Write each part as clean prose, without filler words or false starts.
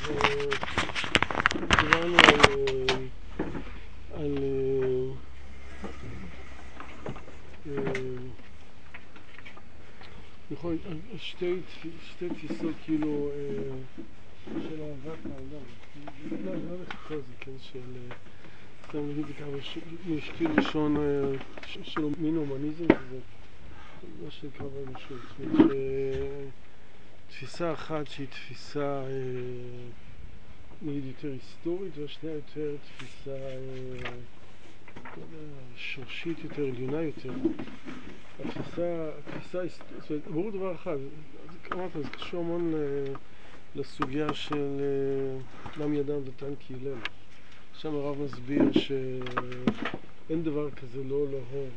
דיברנו על שתי תפיסות כאילו של אהבת האדם. לא לחכו זה, כן, של סתם נגיד זה ככה משקיל ראשון של מין הומניזם, זה מה שנקרא באנושות. זאת אומרת תפיסה אחת שהיא תפיסה נגיד יותר היסטורית, והשנייה יותר תפיסה שורשית יותר, עליונה יותר. התפיסה, זאת אומרת, ברור דבר אחד, אמרת, זה קשור המון לסוגיה של למה ידם ותן כהלל. שם הרב מסביר שאין דבר כזה לא לאהוב,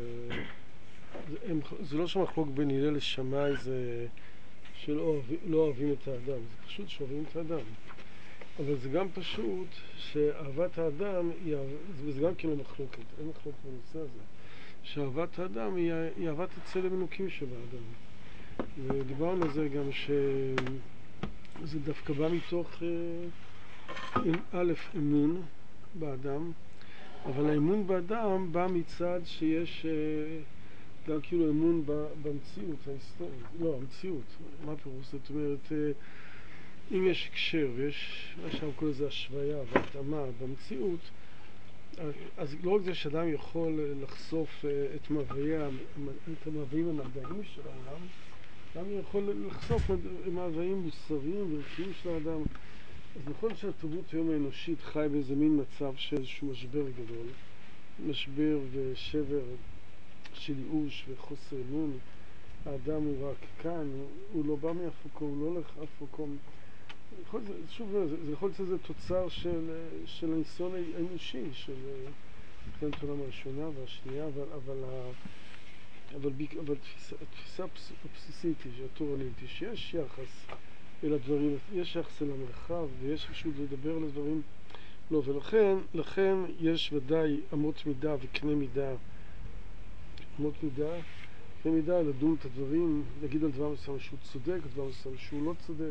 זה לא שמחלוק בין הלל לשמאי, זה שלא אוהבים את האדם, זה פשוט שאוהבים את האדם. אבל זה גם פשוט שאהבת האדם, וזה גם כאילו מחלוקת, אין מחלוקת בנושא הזה, שאהבת האדם היא אהבת הצלם אלוקים שבאדם. ודיברנו על זה גם שזה דווקא בא מתוך א', אמון באדם, אבל האמון באדם בא מצד שיש גם כאילו אמון במציאות ההיסטורית, לא, המציאות, מה פירוש? זאת אומרת, אם יש הקשר ויש מה שאנחנו קוראים לזה השוויה והתאמה במציאות, אז לא רק זה שאדם יכול לחשוף את המאוויים המדעיים של העולם, גם יכול לחשוף מאוויים מוסריים וערכיים של האדם. אז נכון שהתרבות היום האנושית חי באיזה מין מצב של איזשהו משבר גדול, משבר ושבר של ייאוש וחוסר אמון. האדם הוא רק כאן, הוא לא בא מאף מקום, הוא לא הולך אף מקום. שוב, זה יכול להיות איזה תוצר של הניסיון האנושי, של מלחמת העולם הראשונה והשנייה, אבל התפיסה הבסיסית היא, התורנית, היא שיש יחס אל הדברים, יש יחס אל המרחב, ויש פשוט לדבר על הדברים. לא, ולכן יש ודאי אמות מידה וקנה מידה, קנה מידה לדון את הדברים, להגיד על דבר מסוים שהוא צודק, דבר מסוים שהוא לא צודק.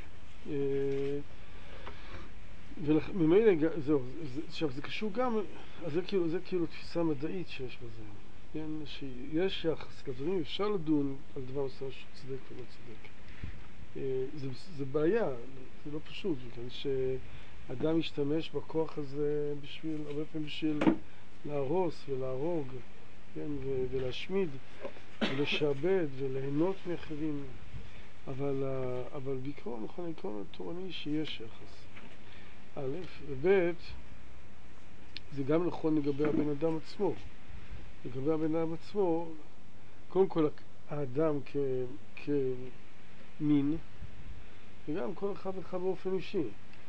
וממילא, זהו, עכשיו זה קשור גם, אז זה כאילו תפיסה מדעית שיש בזה, כן, שיש יחס לדברים, אפשר לדון על דבר מסוים שהוא צודק ולא צודק. זה בעיה, זה לא פשוט, כן, שאדם ישתמש בכוח הזה הרבה פעמים בשביל להרוס ולהרוג, כן, ולהשמיד ולשעבד וליהנות מאחרים. אבל בעיקרון, נכון, העיקרון התורני שיש יחס. א', וב', זה גם נכון לגבי הבן אדם עצמו. לגבי הבן אדם עצמו, קודם כל האדם כמין, וגם כל אחד ואחד באופן אישי.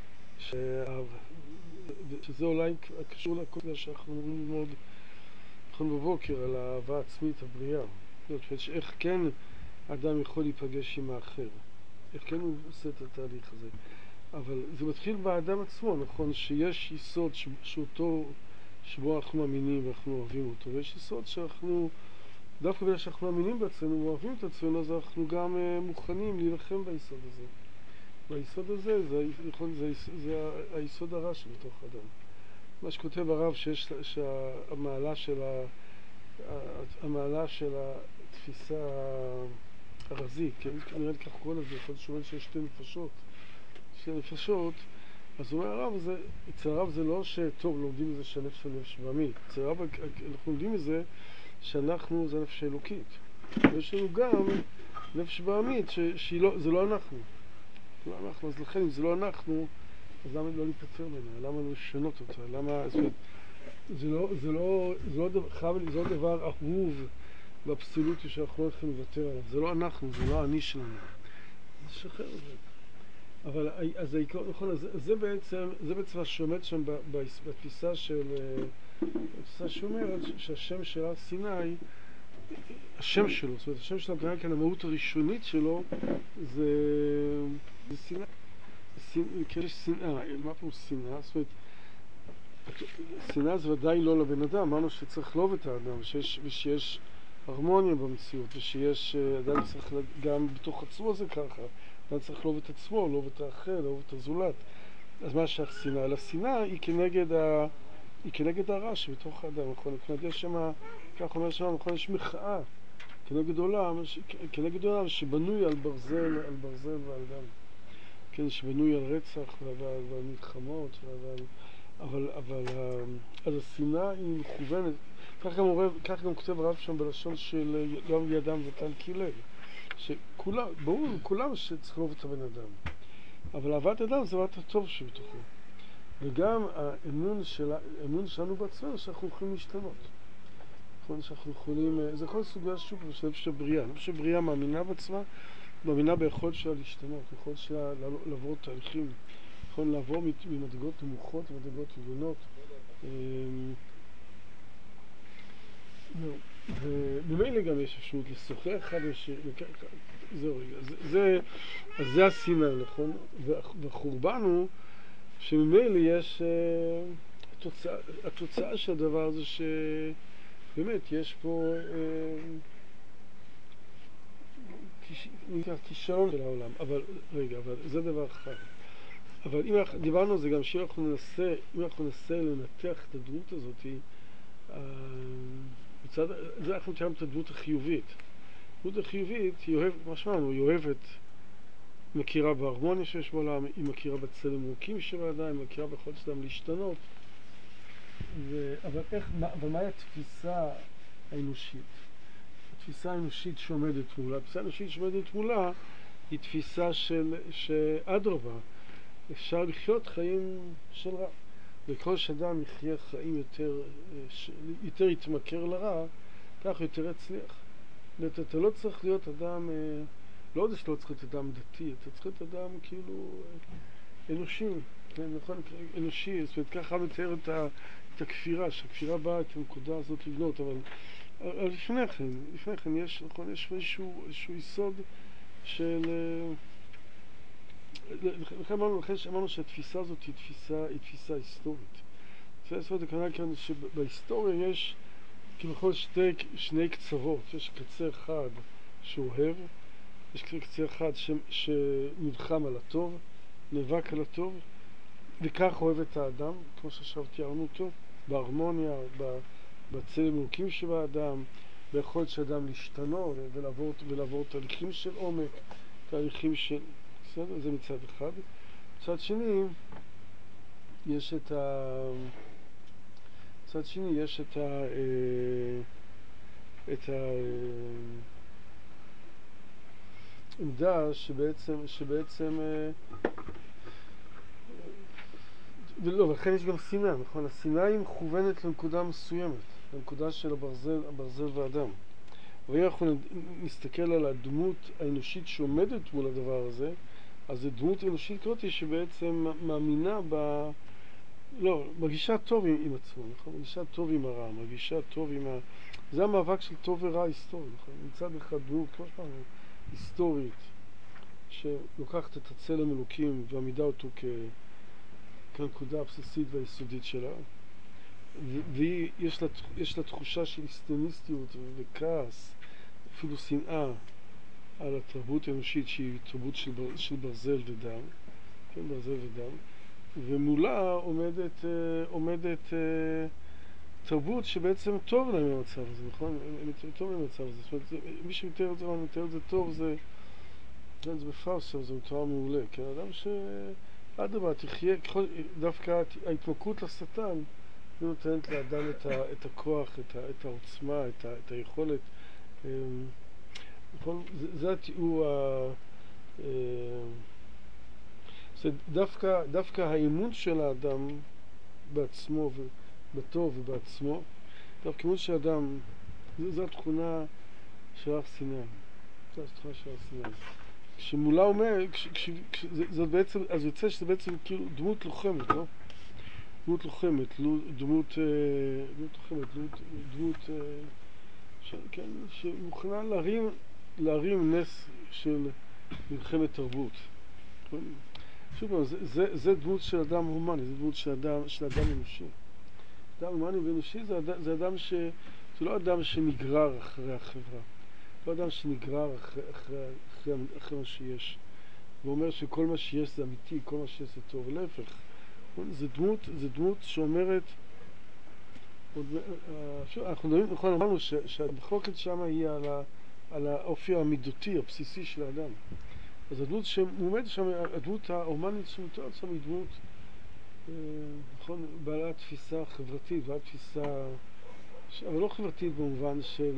שזה אולי קשור לכל זה שאנחנו אומרים ללמוד נכון בבוקר על האהבה העצמית הבריאה. זאת אומרת, איך כן האדם יכול להיפגש עם האחר, איך כן הוא עושה את התהליך הזה. אבל זה מתחיל באדם עצמו, נכון, שיש יסוד שבו אנחנו מאמינים ואנחנו אוהבים אותו, ויש יסוד שאנחנו, דווקא בגלל שאנחנו מאמינים בעצמנו ואוהבים את עצמנו, אז אנחנו גם מוכנים להילחם ביסוד הזה. והיסוד הזה זה היסוד הרע שבתוך האדם. מה שכותב הרב שהמעלה של התפיסה הרזית, כן? נראה לי כך קוראים לזה, יכול להיות שאומר שיש שתי נפשות, אז אומר הרב, אצל הרב זה לא שטוב, לומדים מזה שהנפש הוא נפש בהמית. אצל הרב אנחנו לומדים מזה שאנחנו זה נפש האלוקית. ויש לנו גם נפש בהמית שזה לא אנחנו. אז לכן אם זה לא אנחנו, אז למה לא להיפטר ממנה? למה לא לשנות אותה? למה, זה לא דבר אהוב באבסולוטי שאנחנו לא יכולים לוותר עליו. זה לא אנחנו, זה לא אני שלנו. זה שחרר את זה. אבל אז העיקרון, נכון, זה בעצם שעומד שם בתפיסה שאומרת שהשם של הר סיני, השם שלו, זאת אומרת, השם שלו, כאן המהות הראשונית שלו, זה שנאה. יש שנאה, מה פה שנאה? זאת אומרת, שנאה זה ודאי לא לבן אדם, אמרנו שצריך לאהוב את האדם, ושיש הרמוניה במציאות, ושיש, אדם צריך גם בתוך עצמו זה ככה, אדם צריך לאהוב את עצמו, לאהוב את האחר, לאהוב את הזולת. אז מה שייך שנאה? אלא שנאה היא כנגד הרע שבתוך האדם, נכון? יש שם, כך אומר שם, נכון, יש מחאה כנגד עולם שבנוי על ברזל ועל דם. כן, שבנוי על רצח ועל מלחמות, אז השנאה היא מכוונת. כך גם כותב הרב שם בלשון של גם ידם ותן כלב. ברור לכולם שצריך לאהוב את הבן אדם. אבל אהבת אדם זה אהבת הטוב שבתוכו. וגם האמון שלנו בעצמנו שאנחנו יכולים להשתנות. נכון, שאנחנו יכולים, זה כל סוגיה שוב של נפש הבריאה. נפש הבריאה מאמינה בעצמה, מאמינה ביכולת שלה להשתנות, ביכולת שלה לעבור תהליכים, נכון, לעבור ממדרגות נמוכות למדרגות עליונות. ובמילא גם יש אפשרות לשוחח אחד זהו רגע, אז זה השנאה, נכון? והחורבן הוא שממילא יש התוצאה של הדבר הזה שבאמת יש פה כישלון של העולם, אבל זה דבר אחד. אבל אם דיברנו על זה גם שאם אנחנו ננסה לנתח את הדמות הזאת, זה אנחנו נתאם את הדמות החיובית. הדמות החיובית היא אוהבת, מכירה בהרמוניה שיש בעולם, היא מכירה בצלם אלוקים שבאדם, היא מכירה ביכולת שלהם להשתנות. אבל מהי התפיסה האנושית? התפיסה האנושית שעומדת מולה. התפיסה האנושית שעומדת מולה היא תפיסה שאדרבה, אפשר לחיות חיים של רע. וכל שאדם יחיה חיים יותר יתמכר לרע, כך יותר יצליח. אתה לא צריך להיות אדם, לא יודע שאתה לא צריך להיות אדם דתי, אתה צריך להיות אדם כאילו אנושי, נכון? אנושי, זאת אומרת, ככה מתאר את הכפירה, שהכפירה באה את הנקודה הזאת לבנות, אבל לפני כן יש איזשהו יסוד של... לכן אמרנו שהתפיסה הזאת היא תפיסה היסטורית. תפיסה היסטורית הכוונה כאן שבהיסטוריה יש כביכול שני קצוות. יש קצה אחד שאוהב, יש קצה אחד שנלחם על הטוב, נאבק על הטוב, וכך אוהב את האדם, כמו שעכשיו תיארנו אותו, בהרמוניה, בצלם אלוקים שבאדם, ביכולת של האדם להשתנות ולעבור תהליכים של עומק, תהליכים של... בסדר? זה מצד אחד. מצד שני, יש את העמדה שבעצם ולכן יש גם שנאה, נכון? השנאה היא מכוונת לנקודה מסוימת, לנקודה של הברזל והדם. ואם אנחנו נסתכל על הדמות האנושית שעומדת מול הדבר הזה, אז זו דמות אנושית כזאת שבעצם מאמינה מרגישה טוב עם עצמו, נכון? מרגישה טוב עם הרע, מרגישה טוב עם זה המאבק של טוב ורע היסטורי, נכון? מצד אחד דמות, כמו שאמרנו, היסטורית, שלוקחת את הצלם אלוקים ועמידה אותו כנקודה הבסיסית והיסודית שלה, ויש לה תחושה של היסטוניסטיות וכעס, אפילו שנאה על התרבות האנושית שהיא תרבות של ברזל ודם, כן, ברזל ודם, ומולה עומדת תרבות שבעצם טוב להם במצב הזה, נכון? טוב להם במצב הזה, זאת אומרת, מי שמתאר את זה טוב, זה בפרסה, זה מתואר מעולה, כן? אדם אדרבה, תחיה, דווקא ההתמכרות לשטן היא נותנת לאדם את הכוח, את העוצמה, את היכולת. זה התיאור, דווקא האמון של האדם בעצמו ובטוב ובעצמו, דווקא האמון של האדם, זו התכונה של השנאה. זו התכונה של השנאה. כשמולה אומר, זאת בעצם, אז יוצא שזה בעצם כאילו דמות לוחמת, לא? דמות לוחמת, כן, שמוכנה להרים נס של מלחמת תרבות. שוב פעם, זה דמות של אדם הומני, זה דמות של אדם אנושי. אדם הומני ואנושי זה אדם זה לא אדם שנגרר אחרי החברה. לא אדם שנגרר אחרי מה שיש. ואומר שכל מה שיש זה אמיתי, כל מה שיש זה טוב, להפך. זה דמות שאומרת, אנחנו אמרנו שהמחלוקת שם היא על האופי המידותי, הבסיסי של האדם. אז הדמות שמועמדת שם, הדמות ההומנית שמתוארת שם היא דמות, נכון, בעלת תפיסה חברתית, בעלת תפיסה, אבל לא חברתית במובן של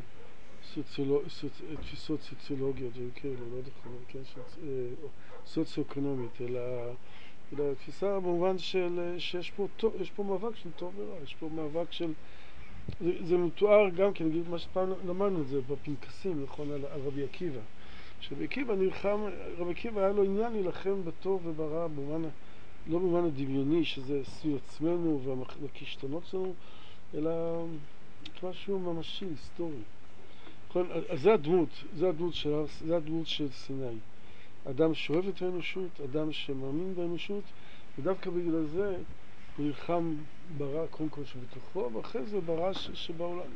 תפיסות סוציולוגיות וכאילו, לא יודע, כן, סוציו-אקונומית, אלא תפיסה במובן שיש פה מאבק של טוב ורע, יש פה מאבק של, זה מתואר גם כן, נגיד מה שפעם למדנו את זה בפנקסים, נכון, על רבי עקיבא. שרבי עקיבא נלחם, רבי עקיבא היה לו עניין להילחם בטוב וברע, לא במובן הדמיוני, שזה סביב עצמנו והכישלונות שלנו, אלא משהו ממשי, היסטורי. אז זה הדמות של סיני. אדם שאוהב את האנושות, אדם שמאמין באנושות, ודווקא בגלל זה הוא נלחם ברע קודם כל שבתוכו, ואחרי זה ברע שבעולם.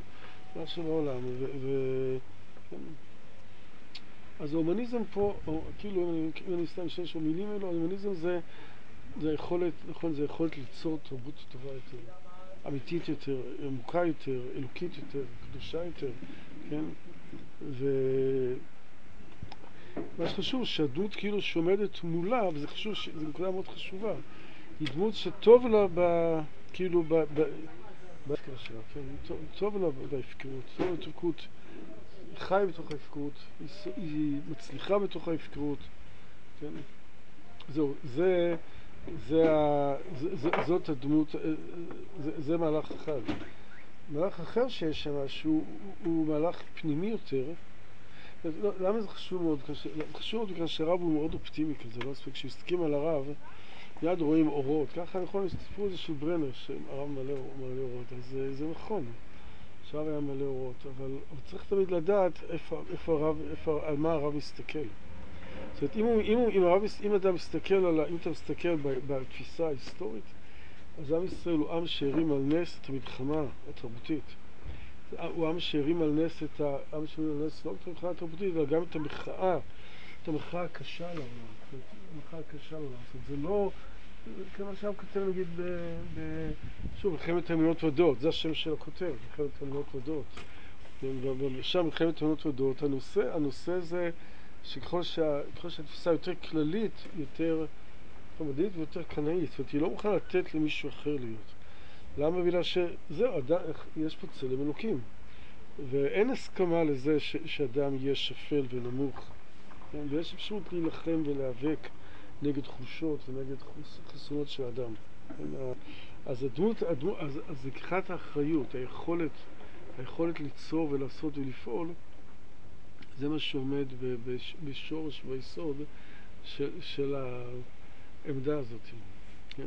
אז ההומניזם פה, כאילו אם אני סתם משתמש במילים האלו, ההומניזם זה יכולת, נכון, זה יכולת ליצור תרבות טובה יותר, אמיתית יותר, עמוקה יותר, אלוקית יותר, קדושה יותר, כן? ומה שחשוב שהדמות כאילו שעומדת מולה, וזה חשוב, זו נקודה מאוד חשובה, היא דמות שטוב לה כאילו בהפקרה שלה, כן? טוב לה בהפקרות, טוב לה בהפקרות, היא חיה בתוך ההפקרות, היא מצליחה בתוך ההפקרות, כן? זהו, זאת הדמות, זה מהלך אחד. מהלך אחר שיש שם, שהוא מהלך פנימי יותר. למה זה חשוב מאוד? חשוב מאוד בגלל שהרב הוא מאוד אופטימי כזה, לא מספיק כשמסתכלים על הרב, מיד רואים אורות. ככה נכון, יש סיפור הזה של ברנר, שהרב מלא אורות, אז זה נכון. שהרב היה מלא אורות, אבל צריך תמיד לדעת על מה הרב מסתכל. זאת אומרת, אם אתה מסתכל בתפיסה ההיסטורית, אז עם ישראל הוא עם שהרים על נס את המלחמה התרבותית. הוא עם שהרים על נס לא רק את המלחמה התרבותית, אלא גם את המחאה הקשה לעולם. המחאה הקשה לעולם. זה לא, כמו שהרב כותב נגיד שוב, מלחמת המדינות ודעות, זה השם של הכותב, מלחמת המדינות ודעות. ושם מלחמת המדינות ודעות, הנושא זה שככל שהתפיסה יותר כללית, יותר חמדית ויותר קנאית, זאת אומרת, היא לא מוכנה לתת למישהו אחר להיות. למה? בגלל שזהו, יש פה צלם אלוקים. ואין הסכמה לזה שאדם יהיה שפל ונמוך. ויש אפשרות להילחם ולהיאבק נגד חולשות ונגד חסרונות של אדם. אז אז לקיחת האחריות, היכולת ליצור ולעשות ולפעול, זה מה שעומד בשורש וביסוד של העמדה הזאת. כן.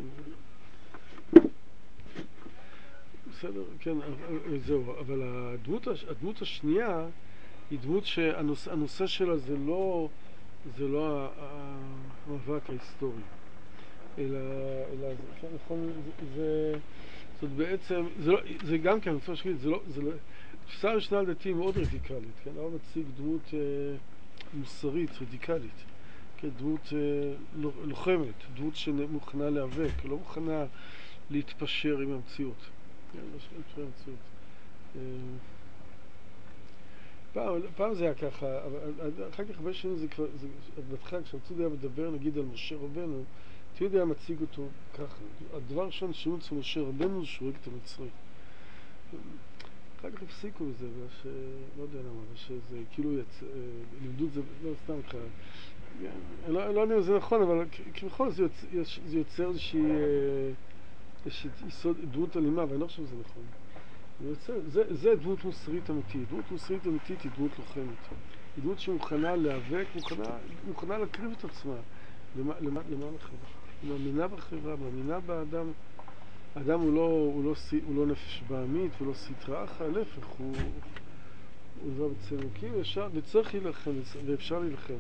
בסדר, כן, זהו, אבל הדמות השנייה היא דמות שהנושא שלה זה לא המאבק ההיסטורי, אלא נכון, זאת בעצם, זה גם כן, אני רוצה להגיד, התפיסה הראשונה לדעתי היא מאוד רדיקלית, כן, הרב מציג דמות מוסרית, רדיקלית, כן, דמות לוחמת, דמות שמוכנה להיאבק, לא מוכנה להתפשר עם המציאות. כן, לא להתפשר עם המציאות. פעם זה היה ככה, אבל אחר כך הרבה שנים זה כבר, בהתחלה כשהמצוד היה מדבר נגיד על משה רבנו, תמיד היה מציג אותו ככה. הדבר הראשון שמעו אצל משה רבנו שהוא רואה את המצרי. אחר כך הפסיקו בזה, לא יודע למה, שזה כאילו לימדו את זה, לא סתם ככה. לא יודע אם זה נכון, אבל כביכול זה יוצר איזושהי דמות אלימה, ואני לא חושב שזה נכון. זה דמות מוסרית אמיתית. דמות מוסרית אמיתית היא דמות לוחמת. היא דמות שמוכנה להיאבק, מוכנה להקריב את עצמה למען החברה. היא מאמינה בחברה, מאמינה באדם. האדם הוא לא נפש בעמית, הוא לא סטרא אחרא, להפך, הוא זו בצלם, וצריך להילחם, ואפשר להילחם.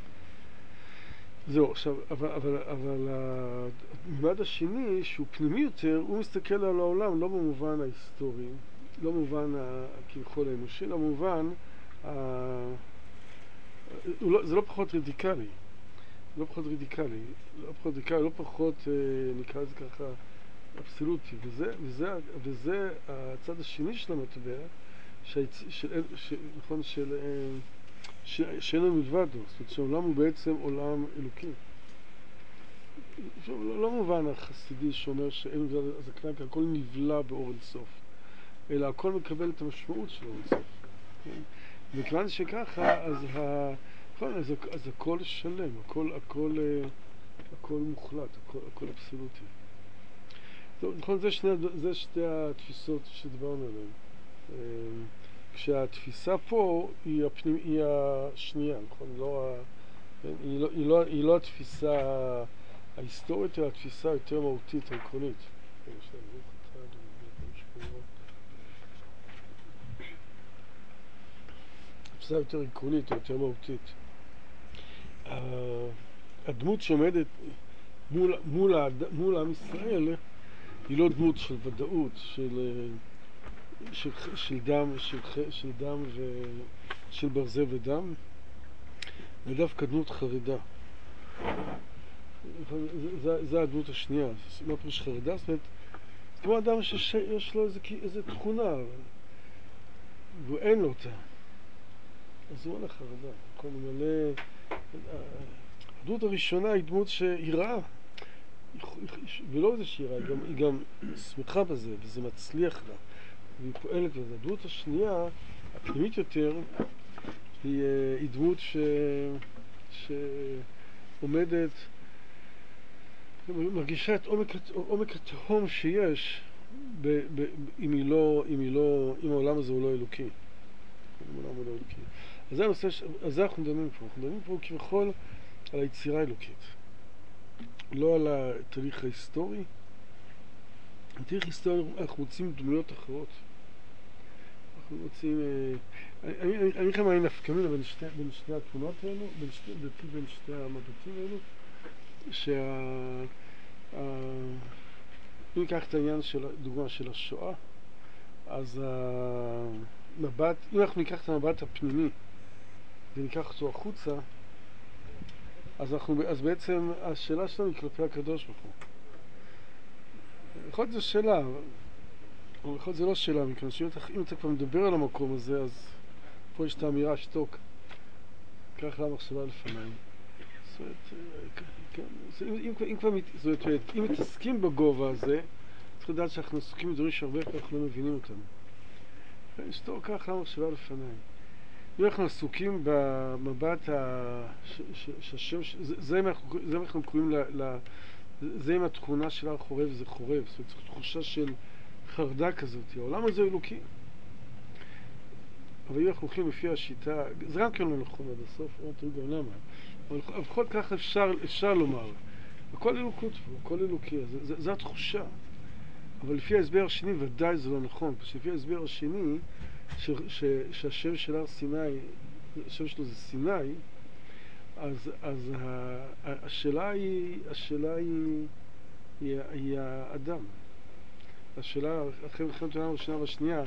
זהו, עכשיו, אבל הממד השני, שהוא פנימי יותר, הוא מסתכל על העולם לא במובן ההיסטורי, לא במובן כביכול האנושי, לא במובן, זה לא פחות רדיקלי. לא פחות רדיקלי, לא פחות, נקרא לזה ככה, אבסולוטי, וזה הצד השני של המטבע, נכון, שאין לנו מלבדו, זאת אומרת שהעולם הוא בעצם עולם אלוקי. לא מובן החסידי שאומר שאין מלבד הזקנה, כי הכל נבלע באור אינסוף, אלא הכל מקבל את המשמעות של אור אינסוף. וכיוון שככה, אז הכל שלם, הכל מוחלט, הכל אבסולוטי. טוב, נכון, זה שתי התפיסות שדיברנו עליהן. כשהתפיסה פה היא השנייה, נכון? היא לא התפיסה ההיסטורית, אלא התפיסה יותר מהותית, העקרונית. התפיסה יותר עקרונית, יותר מהותית. הדמות שעומדת מול עם ישראל היא לא דמות של ודאות, של דם ושל ברזל ודם, ודווקא דמות חרדה. זה הדמות השנייה. מה פירוש חרדה? זאת אומרת, כמו אדם שיש לו איזו תכונה ואין לו אותה, אז הוא הולך חרדה. כל מלא. הדמות הראשונה היא דמות שהיא רעה, ולא איזה שהיא רעה, היא גם שמחה בזה, וזה מצליח לה, והיא פועלת בזה. הדמות השנייה, הפנימית יותר, היא דמות שעומדת, מרגישה את עומק התהום שיש אם העולם הזה הוא לא אלוקי. אז זה הנושא, אז זה אנחנו מדברים פה. אנחנו מדברים פה כביכול על היצירה האלוקית, לא על התהליך ההיסטורי. התהליך ההיסטורי, אנחנו רוצים דמויות אחרות. אנחנו רוצים, אני חושב מה היא נפקא מינה בין שתי התמונות האלו, בין שתי המבטים האלו, אם ניקח את העניין של דוגמה של השואה, אז המבט, אם אנחנו ניקח את המבט הפנימי וניקח אותו החוצה, אז בעצם השאלה שלנו היא כלפי הקדוש ברוך הוא. יכול להיות זו שאלה, אבל יכול להיות זה לא שאלה, מכיוון שאם אתה כבר מדבר על המקום הזה, אז פה יש את האמירה שתוק, כך למחשבה לפניי. זאת אומרת, אם מתעסקים בגובה הזה, צריך לדעת שאנחנו עסוקים בדברים שהרבה פעמים אנחנו לא מבינים אותם. שתוק, כך למחשבה לפניי. אם אנחנו עסוקים במבט שהשם, זה אנחנו קוראים זה עם התכונה של הר חורב, זה חורב, זאת אומרת, תחושה של חרדה כזאת. העולם הזה הוא אלוקי. אבל אם אנחנו הולכים לפי השיטה, זה גם כן לא נכון עד הסוף, לא תראו גם למה. אבל בכל כך אפשר לומר, הכל אלוקות פה, הכל אלוקי, זה התחושה. אבל לפי ההסבר השני ודאי זה לא נכון, לפי ההסבר השני, שהשם של הר סיני, השם שלו זה סיני, אז השאלה היא האדם. השאלה, אחרי מלחמת העולם הראשונה והשנייה,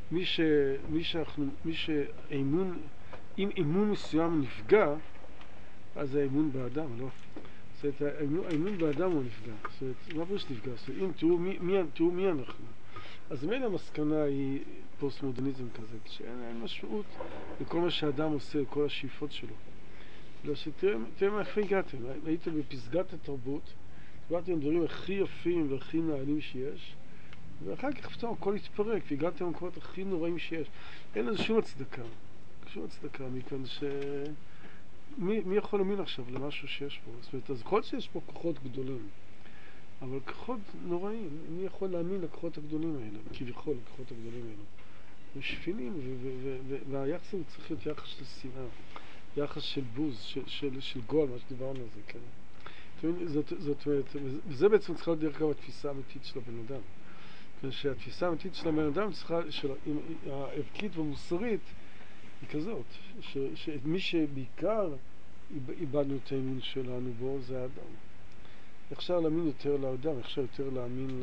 אם אמון מסוים נפגע, אז האמון באדם, לא? זאת אומרת, האמון באדם הוא נפגע. זאת אומרת, מה פירוש נפגע? זאת אומרת, אם תראו מי אנחנו. אז מן המסקנה היא פוסט-מודרניזם כזה, שאין משמעות לכל מה שהאדם עושה, לכל השאיפות שלו. בגלל שתראה מאיפה הגעתם. הייתם בפסגת התרבות, דיברתם על דברים הכי יפים והכי נעלים שיש, ואחר כך פתאום הכל התפרק, והגעתם למקומות הכי נוראים שיש. אין לזה שום הצדקה. מכיוון מי יכול להאמין עכשיו למשהו שיש פה? זאת אומרת, אז יכול להיות שיש פה כוחות גדולים, אבל כוחות נוראים. מי יכול להאמין לכוחות הגדולים האלה? כביכול לכוחות הגדולים האלה. הם שפילים, והיחס הזה צריך להיות יחס של שנאה, יחס של בוז, של גול, מה שדיברנו על זה, כן? זאת אומרת, וזה בעצם צריכה להיות דרך כלל התפיסה האמיתית של הבן אדם. שהתפיסה האמיתית של הבן אדם צריכה, הערכית והמוסרית, היא כזאת, שמי שבעיקר איבדנו את האמון שלנו בו זה האדם. אפשר להאמין יותר לאדם, אפשר יותר להאמין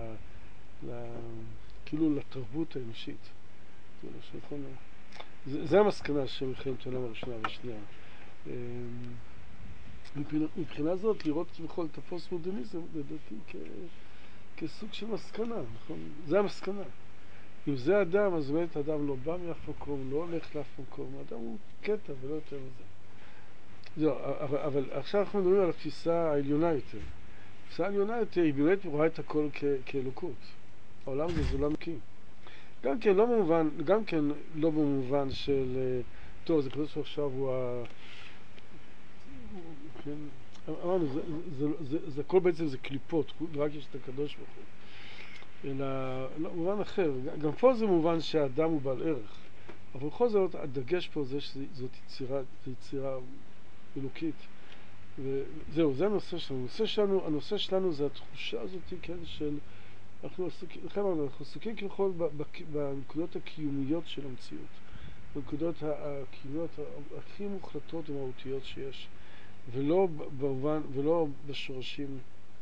כאילו לתרבות האנושית. זה המסקנה של מלחמת העולם הראשונה והשנייה. מבחינה זאת, לראות כביכול את הפוסט-מודרניזם, לדעתי כסוג של מסקנה, נכון? זה המסקנה. אם זה אדם, אז באמת האדם לא בא מאף מקום, לא הולך לאף מקום, האדם הוא קטע ולא יותר מזה. זהו, אבל עכשיו אנחנו מדברים על התפיסה העליונה יותר. התפיסה העליונה יותר היא באמת רואה את הכל כאלוקות. העולם זה סולם נקי. גם כן לא במובן של, טוב, זה כזה שעכשיו הוא כן, אמרנו, זה הכל בעצם זה קליפות, רק יש את הקדוש ברוך הוא. אלא, לא, במובן אחר, גם פה זה מובן שהאדם הוא בעל ערך. אבל בכל זאת, הדגש פה זה שזאת יצירה אלוקית. וזהו, זה הנושא שלנו. הנושא שלנו זה התחושה הזאת, כן, של אנחנו עסוקים כביכול בנקודות הקיומיות של המציאות, בנקודות הקיומיות הכי מוחלטות ומהותיות שיש, ולא בשורשים.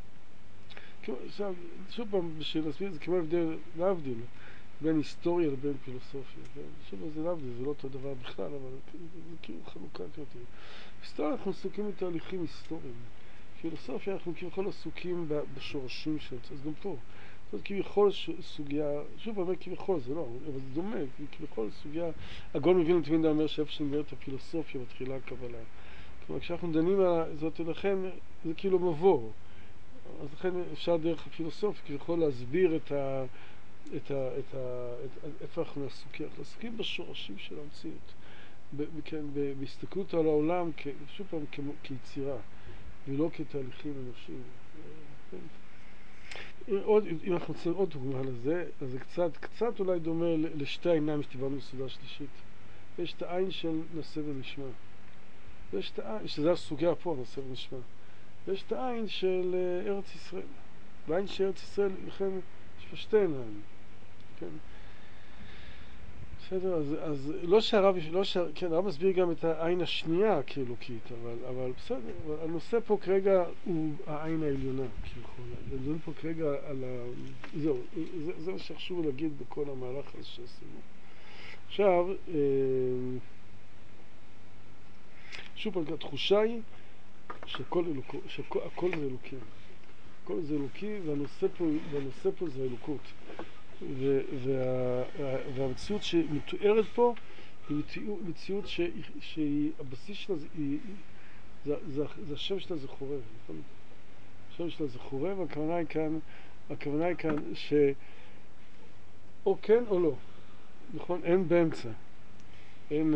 שוב פעם, בשביל להסביר את זה, כמו להבדיל בין היסטוריה לבין פילוסופיה. שוב פעם, זה להבדיל, זה לא אותו דבר בכלל, אבל זה כאילו חלוקה כזאת. היסטוריה אנחנו עסוקים בתהליכים היסטוריים. פילוסופיה אנחנו כביכול עסוקים בשורשים של זה, אז גם פה. זאת כביכול סוגיה, שוב פעם, כביכול זה לא, אבל זה דומה, כביכול סוגיה, הגאון מווילנה תמיד אומר שאיפה שנגמרת הפילוסופיה מתחילה הקבלה. כלומר, כשאנחנו דנים על זאת, לכן זה כאילו מבוא. אז לכן אפשר דרך הפילוסופיה כביכול להסביר איפה אנחנו עסוקים בשורשים של המציאות. בהסתכלות על העולם, שוב פעם, כיצירה, ולא כתהליכים אנושיים. אם אנחנו רוצים עוד דוגמה לזה, אז זה קצת אולי דומה לשתי העיניים שדיברנו בסעודה שלישית. יש את העין של נעשה ונשמע. ויש את העין, שזה הסוגיה פה, נעשה ונשמע. ויש את העין של ארץ ישראל. בעין של ארץ ישראל, לכן יש פה שתי עיניים. כן? בסדר, אז כן, הרב מסביר גם את העין השנייה כאלוקית, אבל בסדר, אבל הנושא פה כרגע הוא העין העליונה, מדברים פה כרגע על זהו, זה מה שחשוב להגיד בכל המהלך הזה שעשינו. עכשיו, שוב פעם, התחושה היא שהכל זה אלוקים. הכל זה אלוקי, והנושא פה זה אלוקות. והמציאות שמתוארת פה היא מציאות שהבסיס שלה זה השם שלה זה חורב, נכון? השם שלה זה חורב, הכוונה היא כאן או כן או לא, נכון? אין באמצע, אין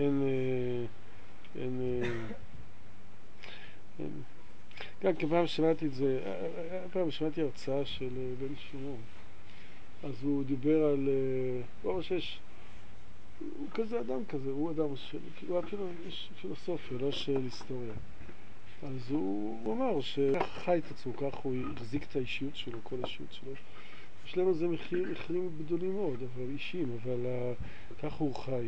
גם כפעם שמעתי את זה, פעם שמעתי הרצאה של בן שלמה, אז הוא דיבר על, הוא כזה אדם כזה, הוא אדם הוא אפילו איש פילוסופיה, לא של היסטוריה. אז הוא אמר שכך חי את עצמו, כך הוא החזיק את האישיות שלו, כל האישיות שלו. יש לנו זה מחירים גדולים מאוד, אבל אישיים, אבל כך הוא חי.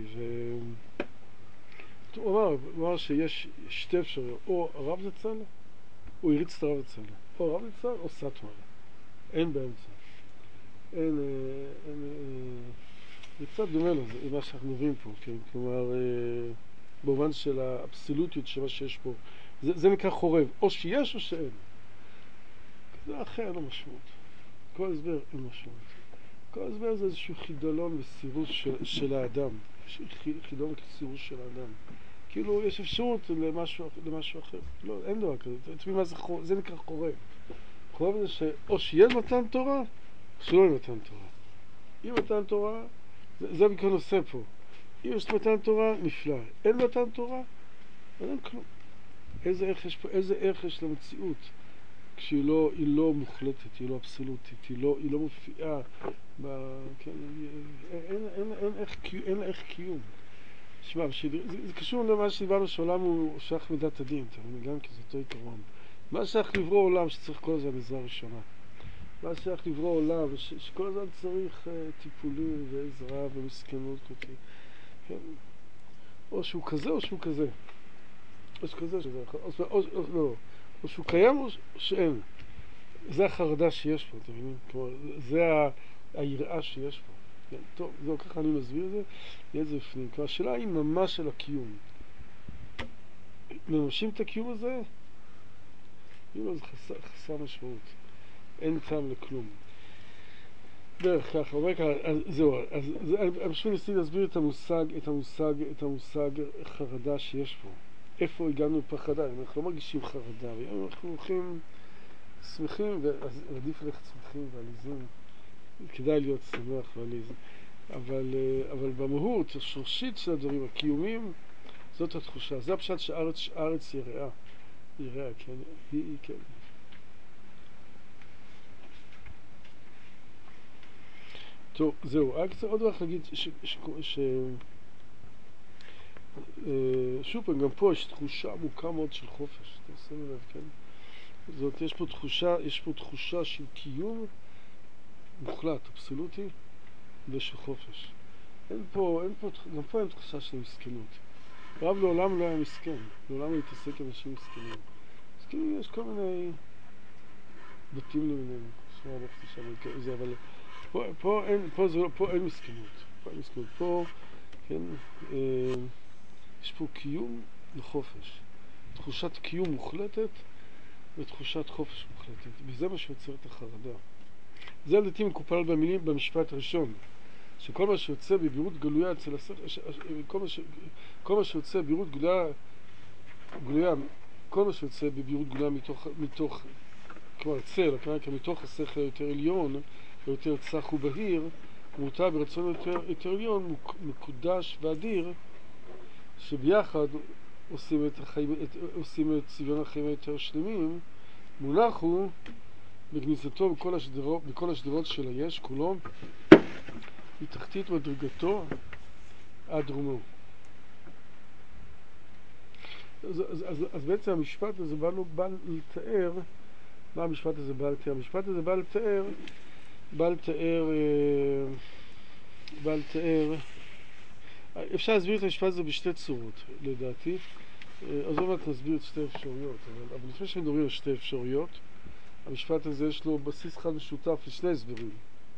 הוא אמר שיש שתי אפשרויות, או הרב זצ"ל, הוא הריץ את הרב זצ"ל, או הרב זצ"ל או סאטמר. אין באמצע. זה קצת דומה לזה, מה שאנחנו מדברים פה, כן? כלומר, במובן של האבסולוטיות של מה שיש פה, זה נקרא חורב, או שיש או שאין. זה אחר, לא משמעות. כל הסבר אין משמעות. כל הסבר זה איזשהו חידלון וסירוס של האדם, חידלון וסירוס של האדם. כאילו, יש אפשרות למשהו אחר. לא, אין דבר כזה. זה נקרא חורב. חורב זה שאו שיהיה מתן תורה, שלא יהיה מתן תורה. אם מתן תורה, זה בכל נושא פה. אם יש מתן תורה, נפלא. אין מתן תורה, אין כלום. איזה ערך יש למציאות כשהיא לא מוחלטת, היא לא אבסולוטית, היא לא מופיעה, כן, אין לה איך קיום. תשמע, זה קשור למה שדיברנו שהעולם הוא שייך מידת הדין, גם כי זה אותו עיקרון. מה שייך לברוא עולם שצריך כל הזמן עזרה ראשונה? מה שייך לברוא עולם שכל הזמן צריך טיפולים ועזרה ומסכנות כותי? כן? או שהוא כזה או שהוא כזה. או שכזה שזה אחר. או שהוא קיים או שאין. זה החרדה שיש פה, אתם מבינים? כלומר, זה היראה שיש פה. כן, טוב, זהו, ככה אני מסביר את זה, יהיה את זה בפנים. כלומר, השאלה היא ממש של הקיום. ממשים את הקיום הזה, כאילו זה חסר משמעות. אין טעם לכלום. דרך ככה, אומר ככה, אז זהו, אז אני פשוט ניסיתי להסביר את המושג חרדה שיש פה. איפה הגענו לפחדה? אנחנו לא מרגישים חרדה, אנחנו הולכים שמחים, ואז עדיף ללכת שמחים ועליזים. כדאי להיות שמח ועליז. אבל במהות, השורשית של הדברים, הקיומים, זאת התחושה. זה הפשט שהארץ יראה. יראה, כן, היא כן. טוב, זהו, רק עוד דבר להגיד שוב פעם, גם פה יש תחושה עמוקה מאוד של חופש, אתם שמים לב, כן? זאת, יש פה תחושה של קיום מוחלט, אבסולוטי, ושל חופש. גם פה אין תחושה של מסכנות. הרב לעולם לא היה מסכן, לעולם הוא התעסק עם אנשים מסכנים. אז כאילו יש כל מיני בתים למיניהם, שמע הלכתי שם, זה, אבל פה אין מסכנות. פה, כן, יש פה קיום וחופש. תחושת קיום מוחלטת ותחושת חופש מוחלטת. וזה מה שיוצר את החרדה. זה לדעתי מקופל במילים במשפט הראשון. שכל מה שיוצא בבירות גלויה אצל כל מה שיוצא בבירות גלויה, כל מה שיוצא בבירות גלויה מתוך כלומר צל, מתוך השכל היותר עליון, היותר צח ובהיר, מוטה ברצון יותר עליון, מקודש ואדיר, שביחד עושים את צביון החיים היותר שלמים, מונח הוא בגניסתו בכל השדרות של היש, כולו, מתחתית מדרגתו עד דרומו. אז בעצם המשפט הזה בא לתאר, מה המשפט הזה בא לתאר? המשפט הזה בא לתאר, אפשר להסביר את המשפט הזה בשתי צורות, לדעתי. אז עוד מעט נסביר את שתי אפשרויות, אבל לפני שמדברים על שתי אפשרויות, המשפט הזה יש לו בסיס חד משותף לשני הסברים.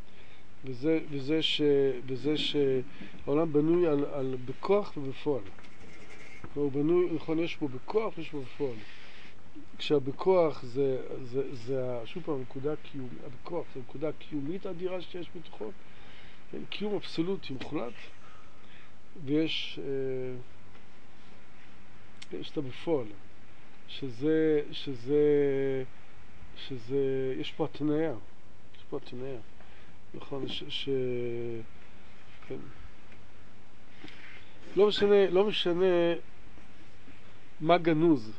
וזה שהעולם בנוי על בכוח ובפועל. הוא בנוי, נכון, יש בו בכוח ויש בו בפועל. כשהבכוח זה שוב פעם הבכוח זה הנקודה הקיומית האדירה שיש בתוכו, כן, קיום אבסולוטי מוחלט, ויש את הבפועל, שזה יש פה התניה, נכון, כן. לא משנה מה גנוז,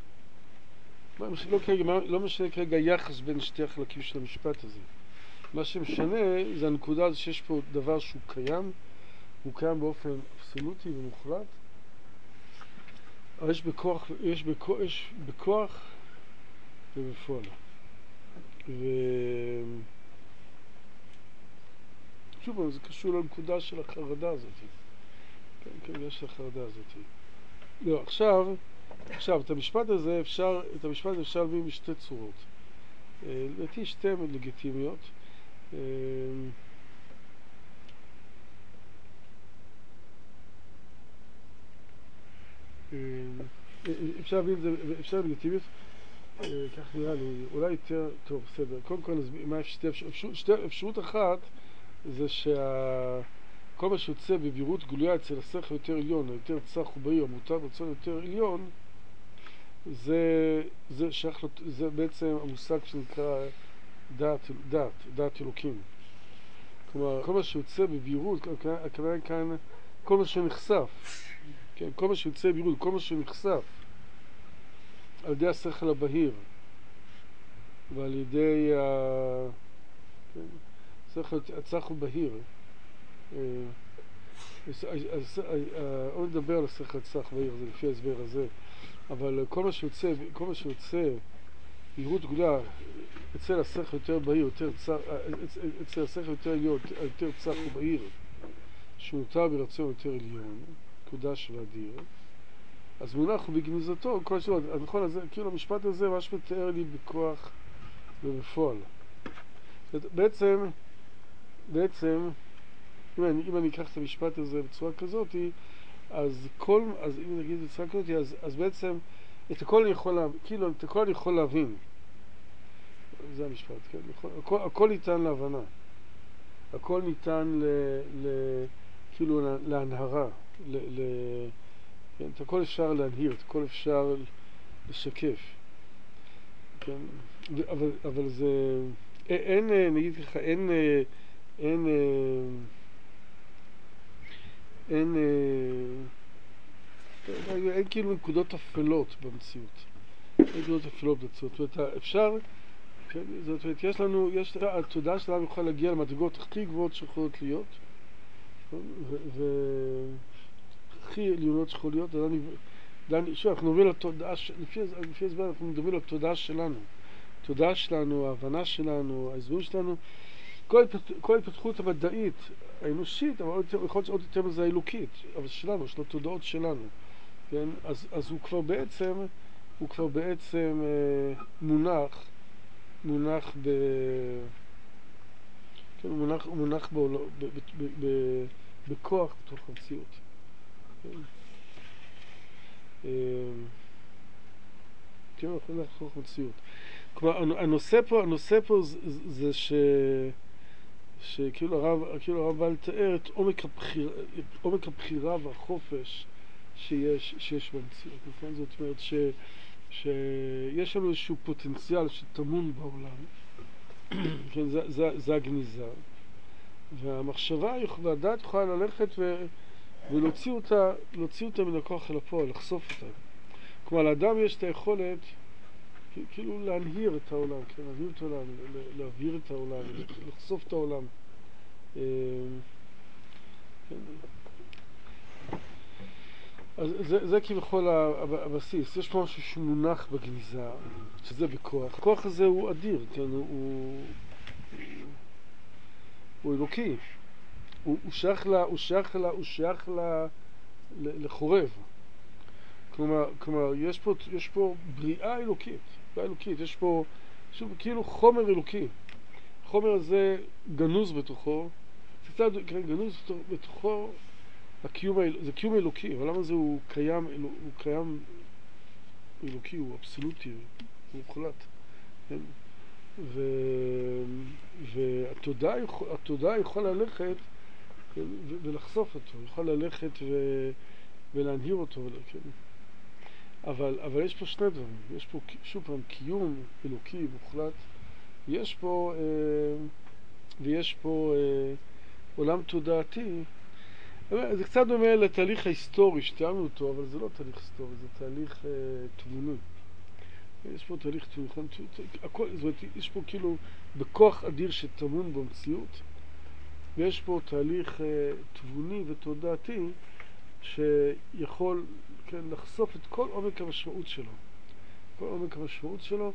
לא משנה כרגע יחס בין שתי החלקים של המשפט הזה. מה שמשנה זה הנקודה הזו שיש פה דבר שהוא קיים, הוא קיים באופן אבסולוטי ומוחלט, אבל יש בכוח ובפועל. שוב פעם, זה קשור לנקודה של החרדה הזאת. כן, יש החרדה הזאת. לא, עכשיו, את המשפט הזה אפשר להביא בשתי צורות. לדעתי שתי לגיטימיות. אפשר להביא את זה, אפשר לגיטימיות. כך נראה לי, אולי יותר, טוב, בסדר. קודם כל נסביר מה אפשרות אחת, זה כל מה שיוצא בבירות גלויה אצל השכל יותר עליון, יותר צח ובהיר, מוטה ברצון יותר עליון, זה בעצם המושג שנקרא דעת אלוקים. כלומר, כל מה שיוצא בבירות, הכוונה כאן, כל מה שנחשף, כן, כל מה שיוצא בבירות, כל מה שנחשף על ידי השכל הבהיר ועל ידי השכל הצח ובהיר. עוד נדבר על השכל הצח ובהיר, זה לפי ההסבר הזה, אבל כל מה שיוצא בהירות גדולה אצל השכל יותר בהיר, אצל השכל יותר עליון, יותר צח ובהיר, שמותר ברצון יותר עליון, קודש ואדיר, אז מונח הוא בגניזתו, כל השאלות, נכון, אז כאילו המשפט הזה ממש מתאר לי בכוח ובפועל. בעצם, אם אני אקח את המשפט הזה בצורה כזאת, אז אם נגיד בצורה כזאת, אז בעצם את הכל אני יכול להבין, זה המשפט, כן? הכל ניתן להבנה. הכל ניתן כאילו להנהרה, כן? את הכל אפשר להנהיר, את הכל אפשר לשקף, כן? אבל זה, אין, נגיד ככה, אין, אין כאילו נקודות אפלות במציאות. אין נקודות אפלות במציאות. זאת אומרת, אפשר, כן? זאת אומרת, התודעה שלנו יכולה להגיע למדרגות הכי גבוהות שיכולות להיות, והכי עליונות שיכולות להיות. שוב, אנחנו מדברים על התודעה, לפי הזמן אנחנו מדברים על התודעה שלנו. התודעה שלנו, ההבנה שלנו, ההסברים שלנו, כל ההתפתחות המדעית, האנושית, אבל יכול להיות עוד יותר מזה האלוקית, אבל שלנו, של התודעות שלנו, כן? אז הוא כבר בעצם מונח כן, הוא מונח בכוח בתוך המציאות. כן, הוא מונח בתוך המציאות. כלומר, הנושא פה זה שכאילו הרב בא לתאר את עומק הבחירה והחופש שיש במציאות. נכון? זאת אומרת שיש לנו איזשהו פוטנציאל שטמון בעולם. כן, זה הגניזה. והמחשבה והדעת יכולה ללכת ולהוציא אותה מן הכוח אל הפועל, לחשוף אותה. כלומר, לאדם יש את היכולת כאילו להנהיר את העולם, כן? להנהיר את העולם, להבהיר את העולם, לחשוף את העולם. אז זה כביכול הבסיס. יש פה משהו שמונח בגניזה, שזה בכוח. הכוח הזה הוא אדיר, כן? הוא אלוקי. הוא שייך לחורב. כלומר, יש פה בריאה אלוקית. יש פה כאילו חומר אלוקי. החומר הזה גנוז בתוכו. גנוז בתוכו זה קיום אלוקי. העולם הזה הוא קיים אלוקי, הוא אבסולוטי, הוא מוחלט. והתודעה יכולה ללכת ולחשוף אותו, יכולה ללכת ולהנהיר אותו. אבל יש פה שני דברים. יש פה שוב פעם קיום אלוקי מוחלט. ויש פה עולם תודעתי. זה קצת דומה לתהליך ההיסטורי שתיארנו אותו, אבל זה לא תהליך היסטורי, זה תהליך תבוני. יש פה תהליך תבוני. זאת אומרת, יש פה כאילו בכוח אדיר שטמון במציאות, ויש פה תהליך תבוני ותודעתי שיכול, כן, לחשוף את כל עומק המשמעות שלו. כל עומק המשמעות שלו,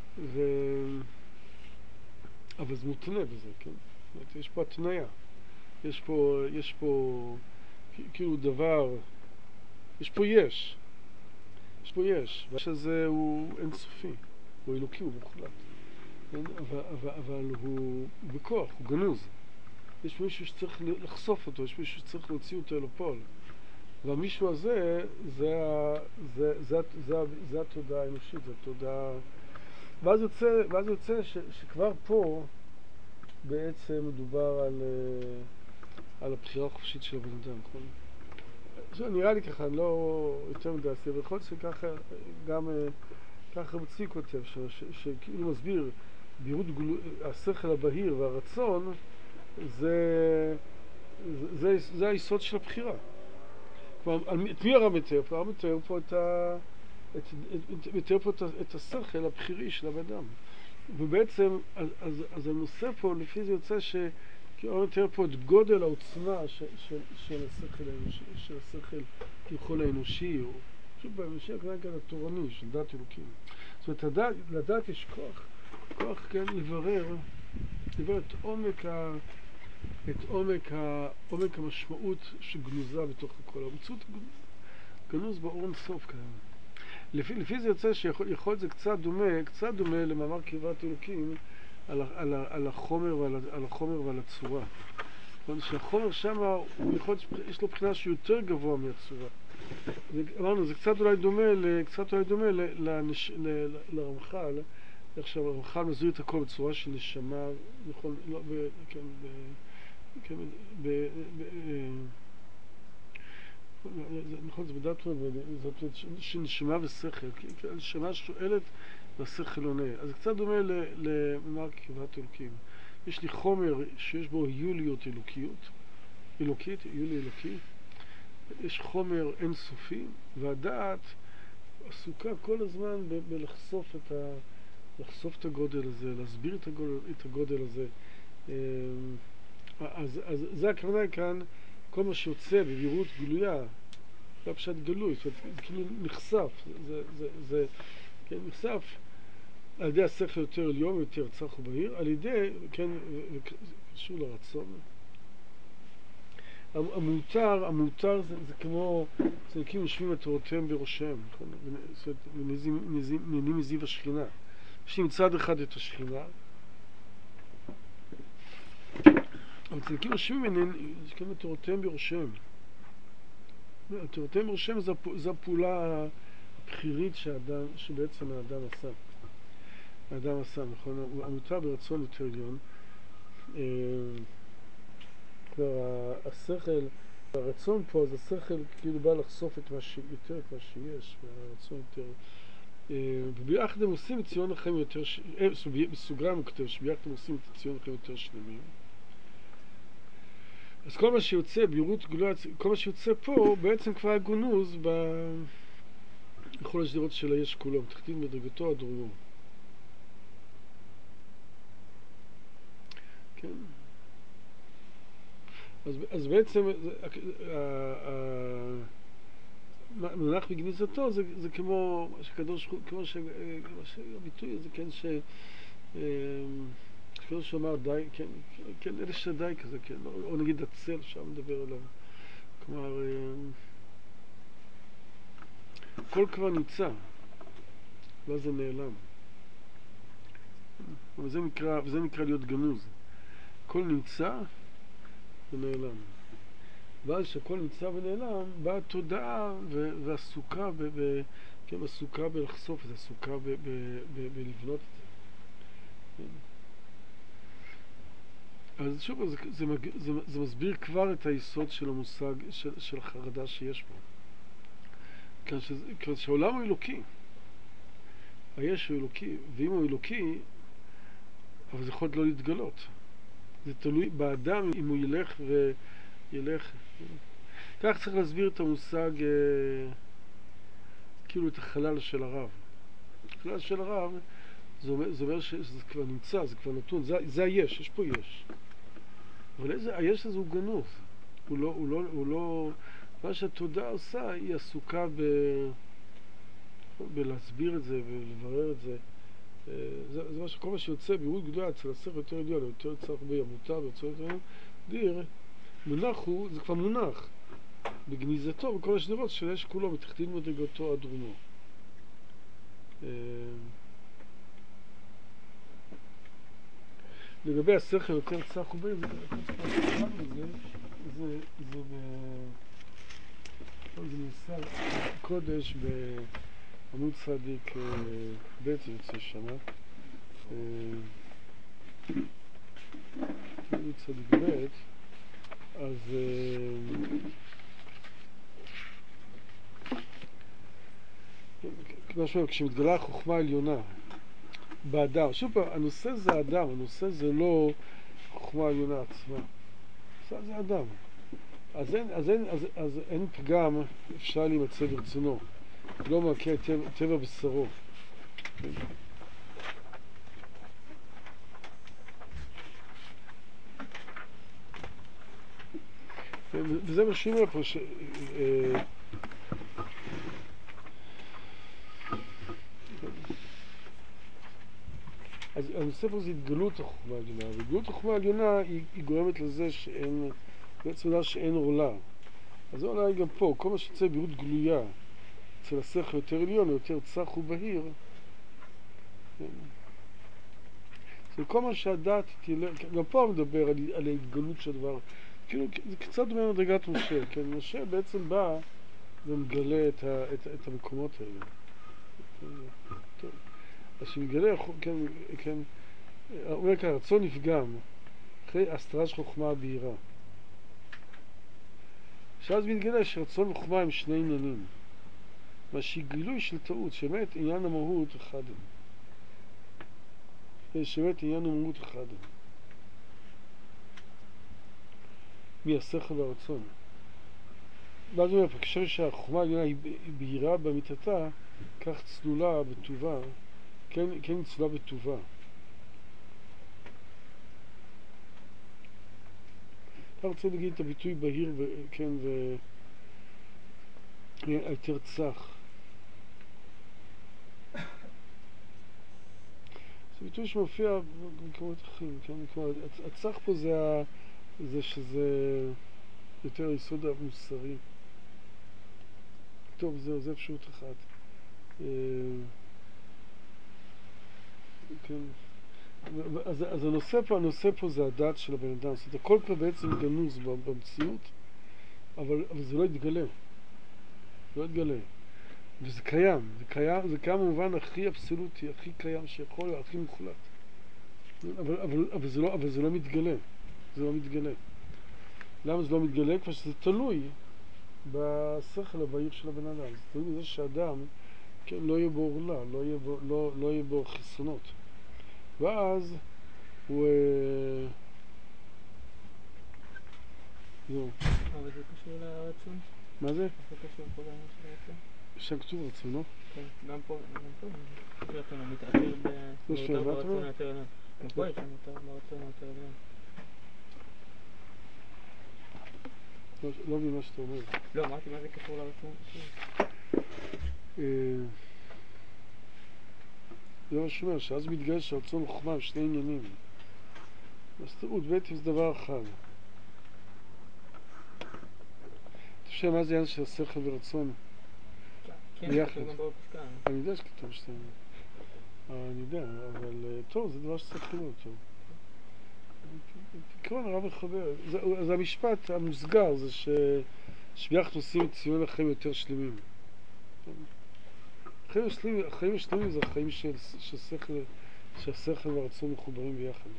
אבל זה מותנה בזה, כן? זאת אומרת, יש פה התניה. יש פה כאילו דבר, יש פה יש. והש הזה הוא אינסופי, הוא אלוקי, הוא מוחלט. כן? אבל הוא בכוח, הוא גנוז. יש מישהו שצריך לחשוף אותו, יש מישהו שצריך להוציא אותו אל הפועל. והמישהו הזה, זה התודעה האנושית, זה התודעה. ואז יוצא שכבר פה בעצם מדובר על הבחירה החופשית של הבן אדם, נכון? נראה לי ככה, אני לא יותר מדי עשייה, אבל יכול להיות שככה גם ככה רבצי כותב, שכאילו מסביר, השכל הבהיר והרצון, זה היסוד של הבחירה. כלומר, את מי הרב מתאר פה? הרב מתאר פה את השכל הבחירי של הבן-אדם. ובעצם, אז הנושא פה, לפי זה יוצא הרב מתאר פה את גודל העוצמה של השכל האנושי, של השכל ככל האנושי, או שוב באנושי הכלל התורני, של דת אלוקים. זאת אומרת, לדעת יש כוח כן לברר את עומק המשמעות שגנוזה בתוך הכל. המציאות גנוז באור אינסוף כאן. לפי זה יוצא שיכול להיות זה קצת דומה למאמר קרבת אלוקים על החומר ועל הצורה. שהחומר שם יש לו בחינה שהוא יותר גבוה מהצורה. אמרנו, זה קצת אולי דומה לרמח"ל, עכשיו, הרמח"ל מסביר את הכל בצורה של נשמה, נכון, לא, כן, כן, נכון, זה בדעת מאוד, זאת של נשמה ושכל, נשמה שואלת והשכל עונה. אז זה קצת דומה למאמר קרבת אלוקים. יש לי חומר שיש בו יוליות אלוקית, יולי אלוקי, יש חומר אינסופי, והדעת עסוקה כל הזמן בלחשוף לחשוף את הגודל הזה, להסביר את הגודל הזה. אז זה הכוונה כאן, כל מה שיוצא בבהירות גלויה, זה פשוט גלוי, זאת אומרת, זה כאילו נחשף, זה כן, נחשף על ידי השכל יותר עליון, יותר צח ובהיר, על ידי, כן, קשור לרצון. המותר זה כמו צדיקים יושבים את תורותיהם בראשם, נהנים מזיו השכינה. יש לי מצד אחד את השכינה, אבל צדיקים יושבים את תורותיהם בראשם. תורותיהם בראשם זו הפעולה הבחירית שבעצם האדם עשה, נכון? המותר ברצון יותר עליון. כבר השכל, הרצון פה, אז השכל כאילו בא לחשוף את מה שיש, והרצון יותר... וביחד הם עושים את ציון החיים יותר... בסוגריים הוא כותב שביחד הם עושים את ציון החיים יותר שלמים. אז כל מה שיוצא, בהירות גלויה, כל מה שיוצא פה, בעצם כבר הגונוז בכל השדרות של היש כולו, תחתית מדרגתו עד רובו. כן. אז בעצם מונח בגניזתו זה כמו שקדוש, כמו שהביטוי הזה, כן, שקדוש אמר די, כן, אלה שדי כזה, כן, או נגיד הצל שם מדבר עליו, כלומר הכל כבר נמצא, ואז זה נעלם. וזה נקרא להיות גנוז. הכל נמצא ונעלם. ואז שהכל נמצא ונעלם, באה התודעה ועסוקה כן, עסוקה בלחשוף את זה, עסוקה בלבנות את זה. אז שוב, זה מסביר כבר את היסוד של המושג, של החרדה שיש בו. כיוון שהעולם הוא אלוקי. היש הוא אלוקי, ואם הוא אלוקי, אבל זה יכול לא להתגלות. זה תלוי באדם אם הוא ילך. כך צריך להסביר את המושג, כאילו את החלל של הרב. החלל של הרב, זה אומר שזה כבר נמצא, זה כבר נתון, זה היש, יש פה יש. אבל היש הזה הוא גנוז. הוא לא, מה שהתודעה עושה, היא עסוקה בלהסביר את זה ולברר את זה. זה מה שכל מה שיוצא בהירות גדולה אצל השכל יותר עליון, יותר צריך בימותה ויוצא יותר דיר, מונח הוא, זה כבר מונח בגניזתו בכל השדרות שיש כולו מתחתית מדרגתו עד רומו. לגבי השכל יותר צח ובהיר, זה ניסה קודש בעמוד צדיק ב' יוצא שנה, עמוד צדיק ב', אז כשמתגלה החוכמה העליונה באדם, שוב פעם, הנושא זה אדם, הנושא זה לא חוכמה העליונה עצמה, הנושא זה אדם. אז אין פגם אפשר להימצא ברצונו, לא מעקה טבע בשרו. וזה מה שאומר פה אז הנושא פה זה התגלות החוכמה העליונה, והתגלות החוכמה העליונה היא גורמת לזה שאין, בעצם לה שאין עולה. אז העולה היא גם פה, כל מה שיוצא בהירות גלויה אצל השכל יותר עליון, יותר צח ובהיר, זה כל מה שהדעת תהיה, גם פה מדבר על ההתגלות של דבר, כאילו זה קצת דומה מדרגת משה, כן, משה בעצם בא ומגלה את המקומות האלה. טוב. אז שמתגלה, כן, כן, הוא אומר ככה, רצון נפגם אחרי הסתרה של חוכמה בהירה. שאז מתגלה שרצון וחוכמה הם שני עניינים. מה שגילוי של טעות, שבאמת עניין המהות אחד הם. שבאמת עניין המהות אחד הם. מהשכל והרצון. ואז הוא אומר, כשם שהחוכמה העליונה היא בהירה באמיתתה, כך צלולה בטובה, כן צלולה בטובה. אתה רוצה להגיד את הביטוי בהיר וכן ויותר צח. זה ביטוי שמופיע במקומות אחרים, כן? כלומר, הצח פה זה שזה יותר היסוד המוסרי. טוב, זה אפשרות אחת. כן. אז הנושא פה זה הדעת של הבן אדם. זאת אומרת, הכל פה בעצם גנוז במציאות, אבל זה לא יתגלה. לא יתגלה. וזה קיים. זה קיים במובן הכי אבסולוטי, הכי קיים שיכול, הכי מוחלט. אבל זה לא מתגלה. זה לא מתגלה. למה זה לא מתגלה? כבר שזה תלוי בשכל הבהיר של הבן אדם. זה תלוי בזה שאדם, כן, לא יהיה בו עורלה, לא יהיה בו חיסונות. ואז הוא... זהו. אבל זה קשור לרצון? מה זה? זה קשור פה לעניין של הרצון? שם כתוב רצון, לא? כן, גם פה. רצון המתעשר במותר ברצון היותר עליון. גם פה יש מותר ברצון היותר עליון. לא מבין מה שאתה אומר. לא, אמרתי מה זה קשור לרצון? זה מה שאומר, שאז מתגלה שרצון וחוכמה הם שני עניינים. הסתרות בעצם זה דבר אחד. אתה חושב מה זה עניין של השכל ורצון? כן, כתוב גם בפסקה. אני יודע שכתוב שאתה... אני יודע, אבל טוב, זה דבר שצריך לראות טוב. תקרוא נורא מחבר. אז המשפט המוסגר זה שביחד עושים את ציון החיים יותר שלמים. החיים השלמים זה החיים שהשכל והרצון מחוברים ביחד.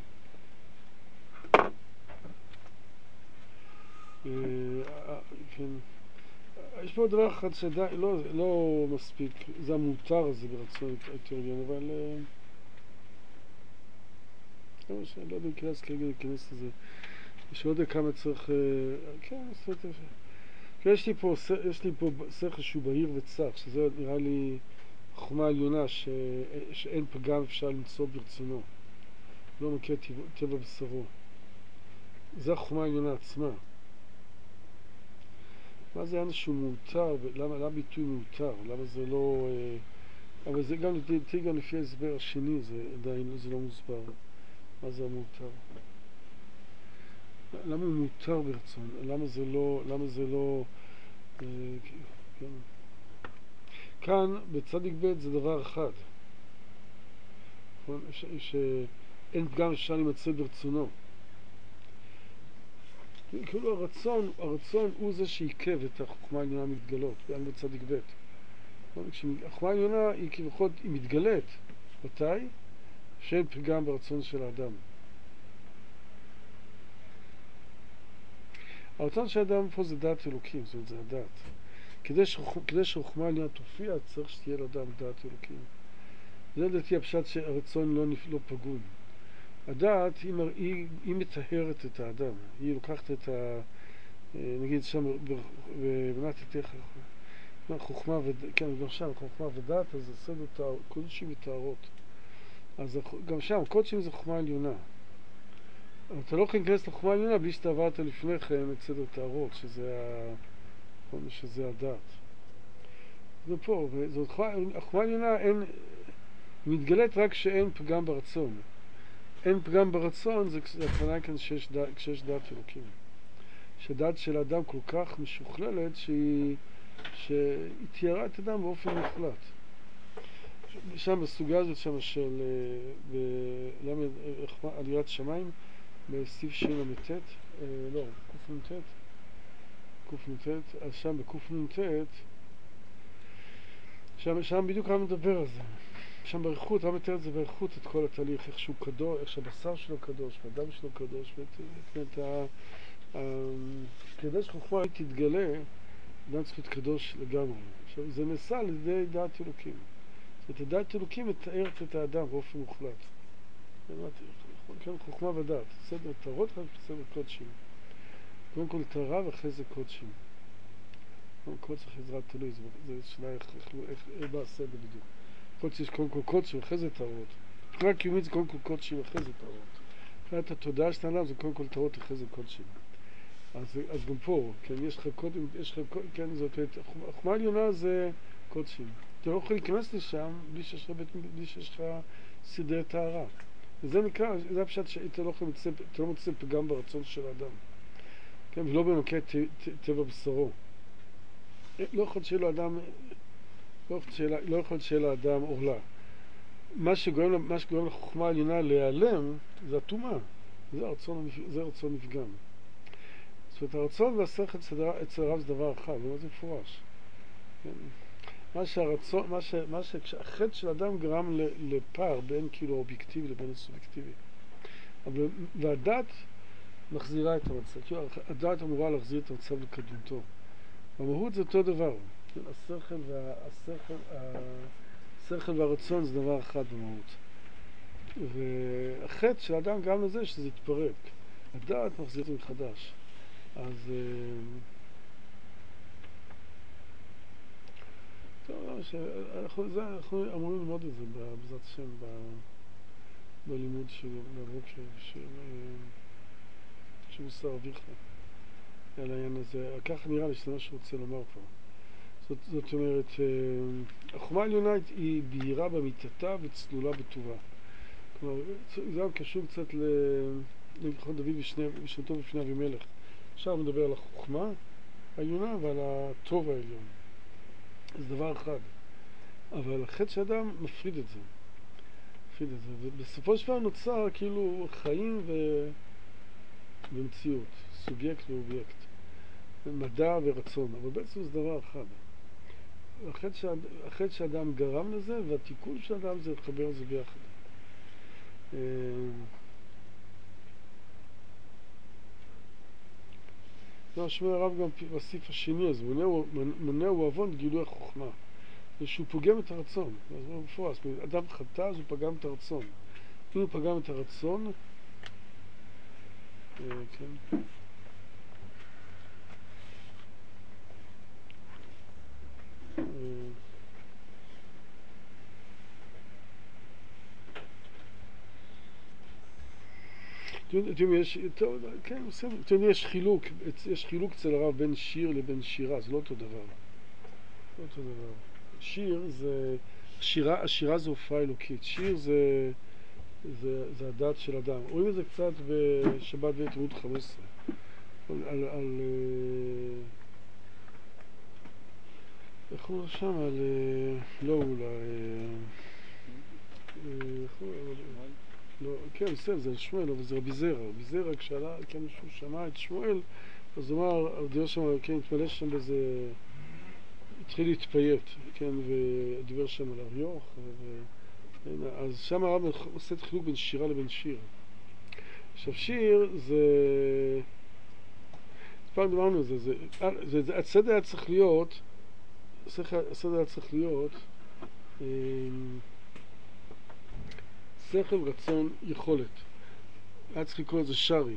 כן. יש פה דבר אחד שעדיין לא מספיק, זה המותר הזה ברצון יותר עליון, אבל לא יודע אם כנס כרגע להיכנס לזה. יש לא יודע כמה צריך... כן, יש לי פה שכל שהוא בהיר וצח, שזה נראה לי חוכמה עליונה שאין פגם אפשר למצוא ברצונו. לא מכיר טבע בשרו. זה החוכמה העליונה עצמה. מה זה אנשהו מאותר? למה ביטוי מאותר? למה זה לא... אבל זה גם לפי ההסבר השני, זה עדיין לא מוסבר. מה זה המאותר? למה הוא מאותר ברצון? למה זה לא... כן. כאן, בצדיק ב' זה דבר אחד. שאין פגם אפשר להימצא ברצונו. כאילו הרצון הוא זה שעיכב את החוכמה העליונה מתגלות, גם בצדיק ב'. החוכמה העליונה היא כביכול, היא מתגלית. מתי? שאין פגם ברצון של האדם. הרצון של האדם פה זה דעת אלוקים, זאת אומרת זה הדעת. כדי שהחוכמה העליונה תופיע, צריך שתהיה לאדם דעת אלוקים. זה לדעתי הפשט שהרצון לא פגום. הדעת היא מטהרת את האדם, היא לוקחת את נגיד שם בבנת יתך חוכמה כן, גם שם חוכמה ודעת, אז זה סדר קודשים וטהרות. אז גם שם קודשים זה חוכמה עליונה, אבל אתה לא יכול להיכנס לחוכמה עליונה בלי שאתה עברת לפני כן את סדר טהרות, שזה הדעת. זה פה, החוכמה עליונה מתגלית רק שאין פגם ברצון. אין פגם ברצון, זה הכוונה כאן כשיש דעת אלוקים. שדעת של האדם כל כך משוכללת שהיא תיארה את האדם באופן מוחלט. שם בסוגיה הזאת שם של על יראת שמיים, בסעיף ש"ט, לא, קנ"ט, אז שם בקנ"ט, שם בדיוק היה מדבר על זה. שם באריכות, הרב מתאר את זה באריכות, את כל התהליך, איך שהוא קדוש, איך שהבשר שלו קדוש, והדם שלו קדוש, כדי שחוכמה תתגלה, אדם צריך להיות קדוש לגמרי. עכשיו, זה נעשה על ידי דעת אלוקים. זאת אומרת, דעת אלוקים מתארת את האדם באופן מוחלט. כן, חוכמה ודעת, סדר תרות, סדר קודשים. קודם כל תרה ואחרי זה קודשים. קודש חזרת תלוי, זה שאלה איך בא הסדר בדיוק. קודש יש קודם כל קודשים, אחרי זה תרות. מבחינה קיומית זה קודם כל קודשים, אחרי זה תרות. מבחינת התודעה של האדם זה קודם כל תרות, אחרי זה קודשים. אז גם פה, כן, יש לך קודם, כן, זאת אומרת, החוכמה העליונה זה קודשים. אתה לא יכול להיכנס לשם בלי שיש לך סדרי טהרה. וזה נקרא, זה הפשט שאתה לא מוצא פגם ברצון של האדם. כן, ולא בנוקי טבע בשרו. לא יכול שיהיה לו אדם, לא יכול שיהיה לאדם עורלה. מה שגורם לחוכמה העליונה להיעלם זה הטומאה. זה רצון נפגם. זאת אומרת, הרצון והשכל אצל הרב זה דבר אחד, זה מפורש. החטא של אדם גרם לפער בין כאילו אובייקטיבי לבין סובייקטיבי. והדת מחזירה את המצב, כאילו הדת אמורה להחזיר את המצב לקדמותו. במהות זה אותו דבר. השכל והרצון זה דבר אחד במהות. והחטא של האדם גם לזה שזה יתפרק. הדת מחזיר את זה מחדש. אז אנחנו אמורים ללמוד את זה בעזרת השם בלימוד של הבוקר של מוסר אביך על העניין הזה. ככה נראה לי שזה מה שהוא לומר פה. זאת אומרת, החוכמה העליונה היא בהירה באמיתתה וצלולה בטובה. כלומר, זה גם קשור קצת לנכון דוד בשנתו בפני אבימלך. עכשיו מדבר על החוכמה העליונה ועל הטוב העליון. זה דבר אחד. אבל החטא של אדם מפריד את זה. ובסופו של דבר נוצר כאילו חיים ומציאות, סובייקט ואובייקט. מדע ורצון, אבל בעצם זה דבר אחד. החטא שאדם גרם לזה, והתיקון של אדם זה לחבר את זה ביחד. לא, שמע הרב גם בסעיף השני, אז מונע הוא עוון גילוי החוכמה. זה שהוא פוגם את הרצון. אז הוא מפורש, אדם חטא, אז הוא פגם את הרצון. אם הוא פגם את הרצון, כן. יש חילוק אצל הרב בין שיר לבין שירה, זה לא אותו דבר. שיר זה, השירה זה הופעה אלוקית, שיר זה הדת של אדם. רואים את זה קצת בשבת בית עמוד 15, איך הוא שם? לא אולי, לא, כן, בסדר, זה שמואל, אבל זה רבי זרע. רבי זרע, כשעלה, כן, שהוא שמע את שמואל, אז הוא אמר, הדיבר שם, כן, התמלא שם באיזה, התחיל להתפייט, כן, ודיבר שם על אריוך, אז שם הרב עושה את חילוק בין שירה לבין שיר. עכשיו, שיר זה, פעם דיברנו על זה, הסדר היה צריך להיות, שכל, רצון, יכולת. היה צריך לקרוא את זה שרי.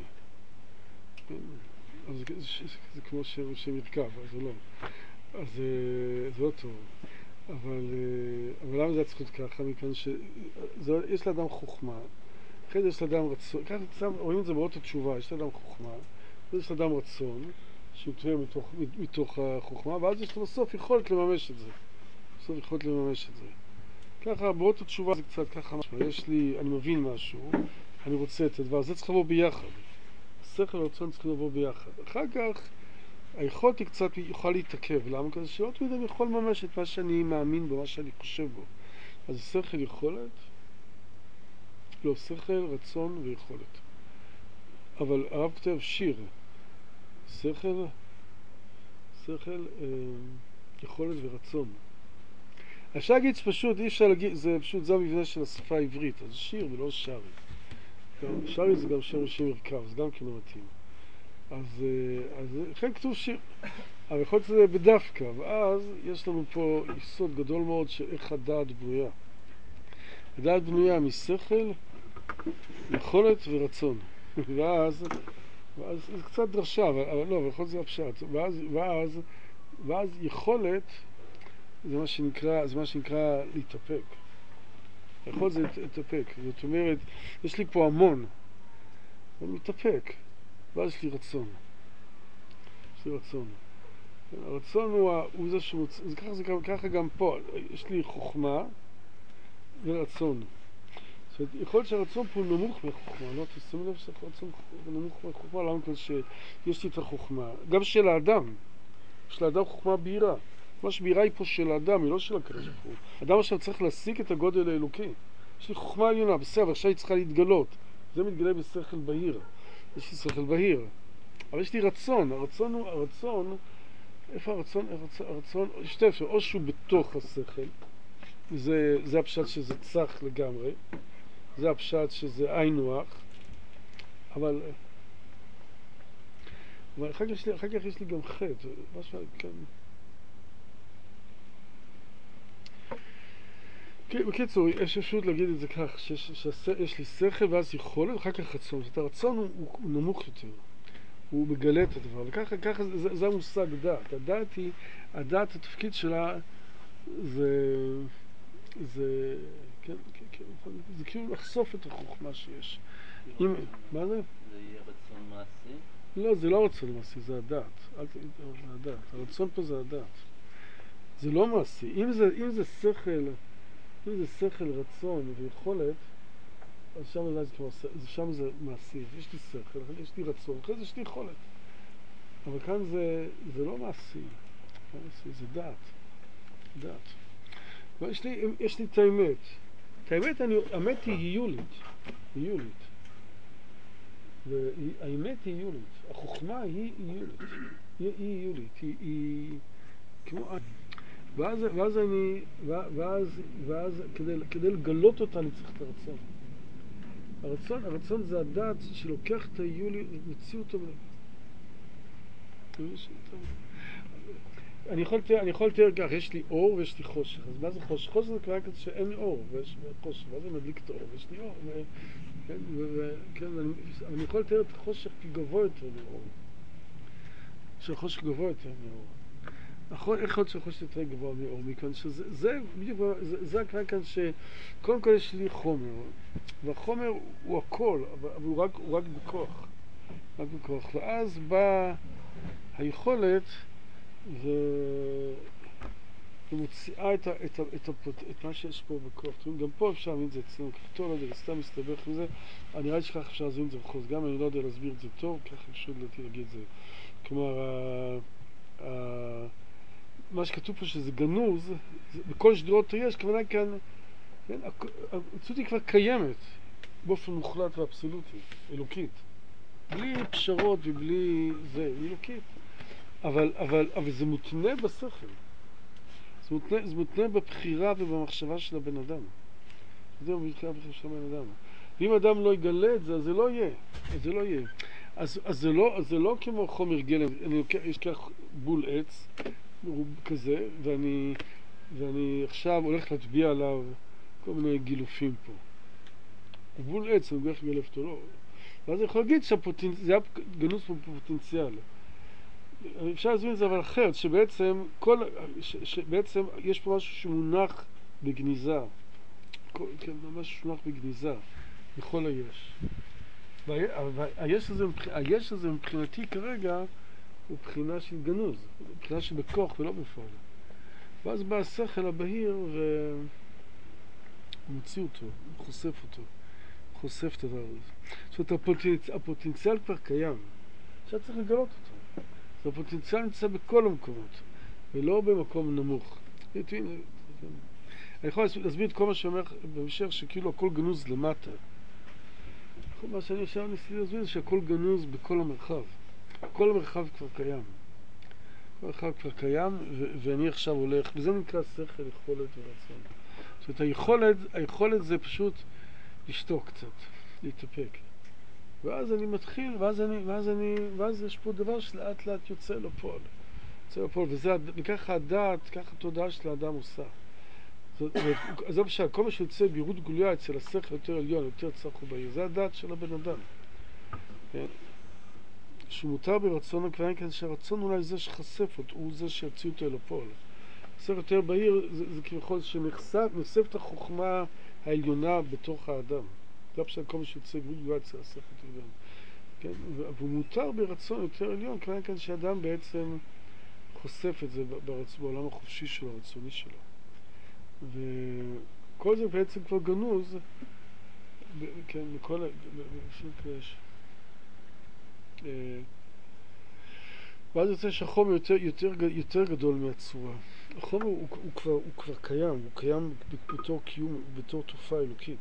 אז זה כמו שם ירכב, אז זה לא. אז זה לא טוב. אבל למה זה היה צריך להיות ככה? מכאן שיש לאדם חוכמה, אחרי זה יש לאדם רצון, ככה רואים את זה באות התשובה, יש לאדם חוכמה, יש לאדם רצון, שמתווה מתוך החוכמה, ואז יש לו בסוף יכולת לממש את זה. ככה, באות התשובה זה קצת ככה משהו. אני מבין משהו, אני רוצה את הדבר, זה צריך לבוא ביחד. השכל והרצון צריך לבוא ביחד. אחר כך, היכולת היא קצת יוכל להתעכב. למה? כזה שלא תמיד אני יכול לממש את מה שאני מאמין בו, מה שאני חושב בו. אז השכל יכולת, לא, שכל, רצון ויכולת. אבל הרב כותב שיר. שכל, יכולת ורצון. אפשר להגיד שפשוט, אי אפשר להגיד, זה פשוט, זה המבנה של השפה העברית, אז זה שיר ולא שרי. שרי זה גם שם ראשי מרכב, זה גם כן לא מתאים. אז לכן כתוב שיר. אבל יכול להיות שזה בדווקא, ואז יש לנו פה יסוד גדול מאוד של איך הדעת בנויה. הדעת בנויה משכל, יכולת ורצון. ואז זה קצת דרשה, אבל לא, אבל יכול להיות זה הפשט. ואז יכולת זה מה שנקרא להתאפק. יכולת זה להתאפק. זאת אומרת, יש לי פה המון, אני מתאפק. ואז יש לי רצון. יש לי רצון. הרצון הוא זה שמוצא, ככה גם פה, יש לי חוכמה ורצון. זאת אומרת, יכול להיות שהרצון פה נמוך מחוכמה, לא? תשימו לב שהרצון נמוך מחוכמה, למה כל שיש לי את החוכמה? גם של האדם, יש לאדם חוכמה בהירה. מה שבהירה היא פה של האדם, היא לא של הקדוש ברוך הוא. האדם עכשיו צריך להשיג את הגודל האלוקי. יש לי חוכמה עליונה, בסדר, עכשיו היא צריכה להתגלות. זה מתגלה בשכל בהיר. יש לי שכל בהיר. אבל יש לי רצון, הרצון, איפה הרצון? הרצון, שתי אפשר, או שהוא בתוך השכל, זה הפשט שזה צח לגמרי, זה הפשט שזה עין נוח, אבל אחר כך יש לי גם חטא, משהו, כן. בקיצור, יש אפשרות להגיד את זה כך, שיש לי שכל ואז יכולת, אחר כך רצון. זאת אומרת, הרצון הוא נמוך יותר. הוא מגלה את הדבר, וככה זה המושג דעת. הדעת, התפקיד שלה זה כאילו לחשוף את החוכמה שיש. מה זה? זה יהיה רצון מעשי? לא, זה לא רצון מעשי, זה הדעת. אל תגיד, זה הדעת. הרצון פה זה הדעת. זה לא מעשי. אם זה שכל, רצון ויכולת, אז שם זה מעשי. יש לי שכל, יש לי רצון, אחרי זה יש לי יכולת. אבל כאן זה לא מעשי. זה דעת. יש לי את האמת. את האמת, האמת היא היולית. והאמת היא היולית. החוכמה היא היולית. היא כמו... ואז כדי לגלות אותה אני צריך את הרצון. הרצון זה הדעת שלוקח את היולי ומוציא אותו. אני יכול לתאר כך, יש לי אור ויש לי חושך. אז מה זה חושך? חושך זה כבר כזה שאין לי אור ויש חושך. ואז אני מדליק את האור ויש לי אור. אני יכול לתאר את החושך כגבוה יותר מאור. שהחושך גבוה יותר מאור. איך עוד שהחושך יותר גבוה מאור? מכאן שזה בדיוק, זה הכלל כאן שקודם כל יש לי חומר. והחומר הוא הכל, אבל הוא רק בכוח. רק בכוח. ואז באה היכולת ומוציאה את מה שיש פה בכוח. גם פה אפשר להבין את זה אצלנו, כפתור, לא יודע, סתם מסתבך עם זה. אני רואה שכך אפשר להבין את זה בחוז. גם אני לא יודע להסביר את זה טוב, ככה אפשר להגיד את זה. כלומר, מה שכתוב פה שזה גנוז, בכל שדרות יש, כוונה כאן, המציאות היא כבר קיימת, באופן מוחלט ואבסולוטי, אלוקית. בלי פשרות ובלי זה, אלוקית. אבל זה מותנה בשכל. זה מותנה בבחירה ובמחשבה של הבן אדם. זה בבחירה של הבן אדם. ואם אדם לא יגלה את זה, אז זה לא יהיה. אז זה לא כמו חומר גלם. יש כך בול עץ, כזה, ואני עכשיו הולך להטביע עליו כל מיני גילופים פה. הוא בול עץ, אני הולך לגלף אותו, לא. ואז אני יכול להגיד שזה היה גנוז פה בפוטנציאל. אפשר להסביר את זה אבל אחרת, שבעצם יש פה משהו שמונח בגניזה. משהו שמונח בגניזה, בכל היש. היש הזה מבחינתי כרגע הוא בחינה של גנוז, בחינה של בכוח ולא בפועל. ואז בא השכל הבהיר ומוציא אותו, חושף את הדבר הזה. זאת אומרת, הפוטנציאל כבר קיים. עכשיו צריך לגלות אותו. אז הפוטנציאל נמצא בכל המקומות, ולא במקום נמוך. אני יכול להסביר את כל מה שאומר בהמשך, שכאילו הכל גנוז למטה. מה שאני עכשיו ניסיתי להסביר זה שהכל גנוז בכל המרחב. כל המרחב כבר קיים. כל אחד כבר קיים, ואני עכשיו הולך, וזה נקרא שכל, יכולת ורצון. זאת אומרת, היכולת זה פשוט לשתוק קצת, להתאפק. ואז אני מתחיל, ואז יש פה דבר שלאט לאט יוצא לפועל. וככה הדעת, ככה התודעה של האדם עושה. אז זה בשביל, כל מה שיוצא בירות גלויה אצל השכל יותר עליון, יותר צח ובהיר, זה הדעת של הבן אדם. כן? שהוא מותר ברצון הכוונה כזה שהרצון אולי זה שחשף אותו, הוא זה שיוציא אותו אל הפועל. השכל יותר בהיר זה כביכול שנחשפת החוכמה העליונה בתוך האדם. זה בשביל כל מה שיוצא בירות גלויה אצל השכל יותר עליון. כן? והוא מותר ברצון יותר עליון, כוונה כזה שהאדם בעצם חושף את זה בעולם החופשי שלו, הרצוני שלו. וכל זה בעצם כבר גנוז, כן, מכל, יש. ואז יוצא שהחומר יותר גדול מהצורה. החומר הוא כבר קיים בתור קיום, בתור תופעה אלוקית.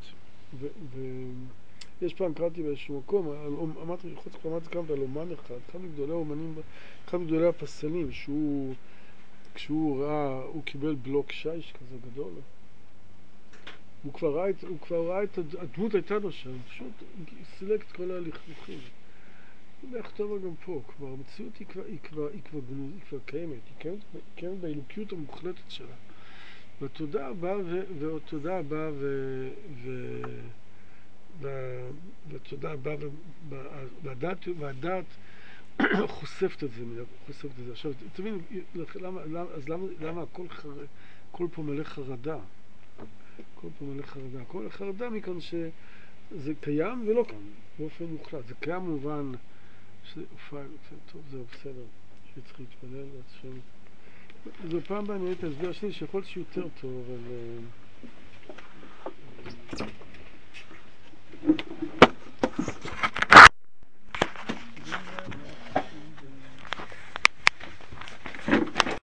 ויש פעם קראתי באיזשהו מקום, אמרתי כאן על אומן אחד מגדולי האומנים, אחד מגדולי הפסלים, כשהוא ראה, הוא קיבל בלוק שיש כזה גדול. הוא כבר ראה את הדמות הייתה לו שם, פשוט סילק את כל ההליכים. ואיך טוב גם פה, כבר המציאות היא כבר קיימת, היא קיימת באלוקיות המוחלטת שלה. והתודעה הבאה והדעת חושפת את זה, עכשיו, תבין, למה הכל פה מלא חרדה? הכל פה מלא חרדה. הכל מלא חרדה מכאן שזה קיים ולא קיים, באופן מוחלט. זה קיים במובן שזה הופעה, טוב, זהו בסדר, שצריך להתפלל, זו פעם הבאה אני ראיתי הסבר שלי שיכול להיות שיותר טוב, אבל